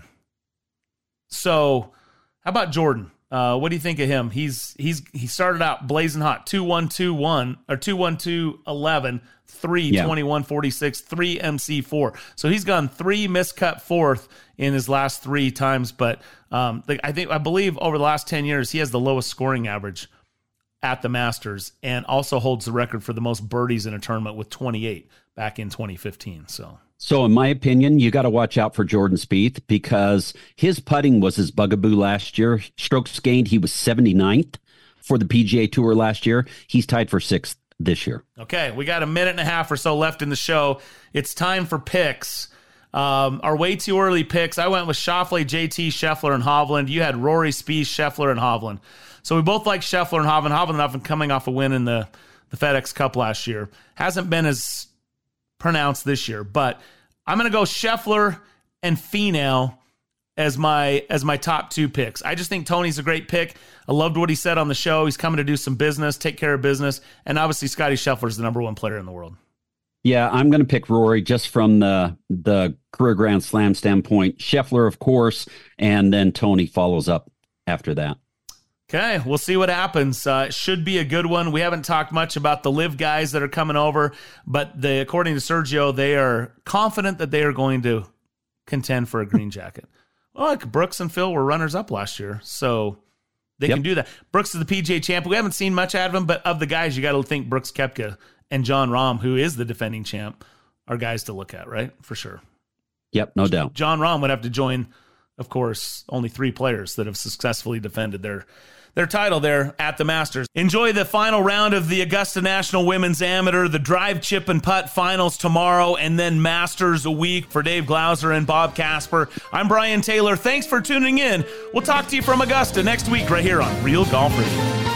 So, how about Jordan? Uh, what do you think of him? He's he's he started out blazing hot, two one two one or two one two eleven, three yeah. twenty-one forty-six, three M C four. So he's gone three miscut fourth in his last three times. But um, I think I believe over the last ten years he has the lowest scoring average at the Masters, and also holds the record for the most birdies in a tournament with twenty-eight back in twenty fifteen. So. So in my opinion, you got to watch out for Jordan Spieth because his putting was his bugaboo last year. Strokes gained, he was seventy-ninth for the P G A Tour last year. He's tied for sixth this year. Okay, we got a minute and a half or so left in the show. It's time for picks. Um, our way too early picks. I went with Schauffele, J T, Scheffler, and Hovland. You had Rory, Spieth, Scheffler, and Hovland. So we both like Scheffler and Hovland. Hovland often coming off a win in the, the FedEx Cup last year. Hasn't been as pronounced this year, but I'm going to go Scheffler and Finau as my as my top two picks. I just think Tony's a great pick. I loved what he said on the show. He's coming to do some business, take care of business, and obviously Scottie Scheffler is the number one player in the world. Yeah, I'm going to pick Rory just from the the career Grand Slam standpoint. Scheffler, of course, and then Tony follows up after that. Okay, we'll see what happens. Uh, it should be a good one. We haven't talked much about the live guys that are coming over, but they, according to Sergio, they are confident that they are going to contend for a green jacket. Well, like Brooks and Phil were runners-up last year, so they yep. can do that. Brooks is the P G A champ. We haven't seen much out of him, but of the guys, you got to think Brooks Koepka and Jon Rahm, who is the defending champ, are guys to look at, right? For sure. Yep, no doubt. Jon Rahm would have to join, of course, only three players that have successfully defended their their title there at the Masters. Enjoy the final round of the Augusta National Women's Amateur, the drive, chip, and putt finals tomorrow, and then Masters a week. For Dave Glauser and Bob Casper, I'm Brian Taylor. Thanks for tuning in. We'll talk to you from Augusta next week right here on Real Golf Radio.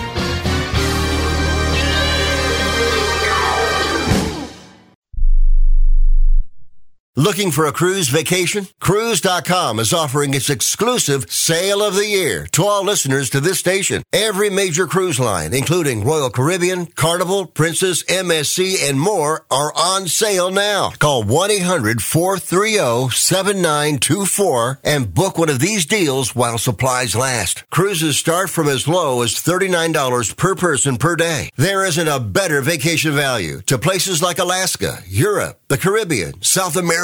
Looking for a cruise vacation? Cruise dot com is offering its exclusive Sale of the Year to all listeners to this station. Every major cruise line, including Royal Caribbean, Carnival, Princess, M S C, and more, are on sale now. Call one eight hundred four three zero seven nine two four and book one of these deals while supplies last. Cruises start from as low as thirty-nine dollars per person per day. There isn't a better vacation value to places like Alaska, Europe, the Caribbean, South America,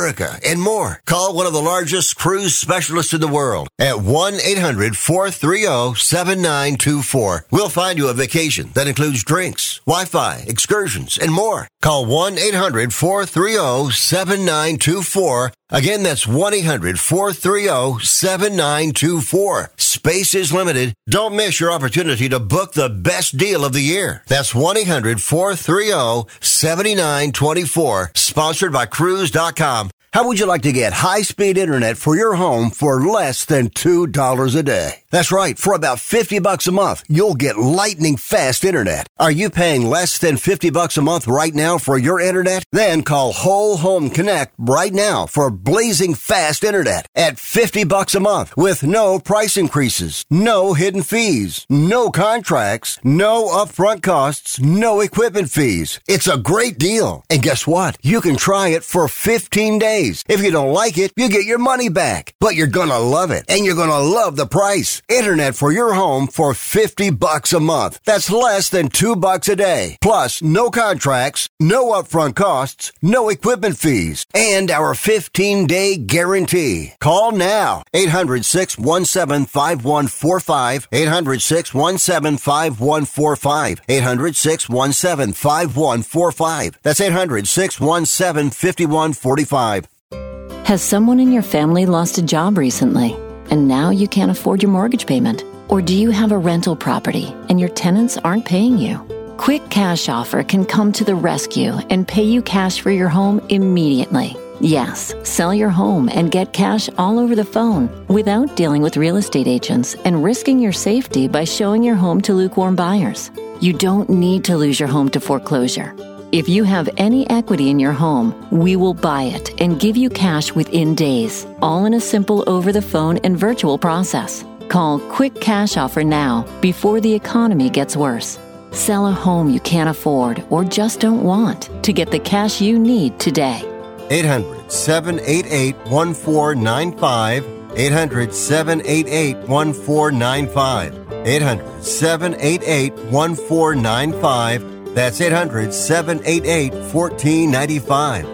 America, and more. Call one of the largest cruise specialists in the world at one eight hundred four three zero seven nine two four. We'll find you a vacation that includes drinks, Wi-Fi, excursions, and more. Call one eight hundred four three zero seven nine two four. Again, that's one eight hundred four three zero seven nine two four. Space is limited. Don't miss your opportunity to book the best deal of the year. That's one eight hundred four three zero seven nine two four. Sponsored by Cruise dot com. How would you like to get high-speed internet for your home for less than two dollars a day? That's right. For about fifty bucks a month, you'll get lightning fast internet. Are you paying less than fifty bucks a month right now for your internet? Then call Whole Home Connect right now for blazing fast internet at fifty bucks a month with no price increases, no hidden fees, no contracts, no upfront costs, no equipment fees. It's a great deal. And guess what? You can try it for fifteen days. If you don't like it, you get your money back. But you're gonna love it, and you're gonna love the price. Internet for your home for fifty bucks a month. That's less than two bucks a day. Plus, no contracts, no upfront costs, no equipment fees, and our fifteen-day guarantee. Call now. eight hundred six one seven five one four five. eight hundred six one seven five one four five. eight hundred six one seven five one four five. That's eight hundred six one seven five one four five. Has someone in your family lost a job recently, and now you can't afford your mortgage payment? Or do you have a rental property and your tenants aren't paying you? Quick Cash Offer can come to the rescue and pay you cash for your home immediately. Yes, sell your home and get cash all over the phone without dealing with real estate agents and risking your safety by showing your home to lukewarm buyers. You don't need to lose your home to foreclosure. If you have any equity in your home, we will buy it and give you cash within days, all in a simple over-the-phone and virtual process. Call Quick Cash Offer now before the economy gets worse. Sell a home you can't afford or just don't want to get the cash you need today. eight hundred seven eight eight one four nine five. eight hundred seven eight eight one four nine five. eight hundred seven eight eight one four nine five. That's eight hundred seven eight eight one four nine five.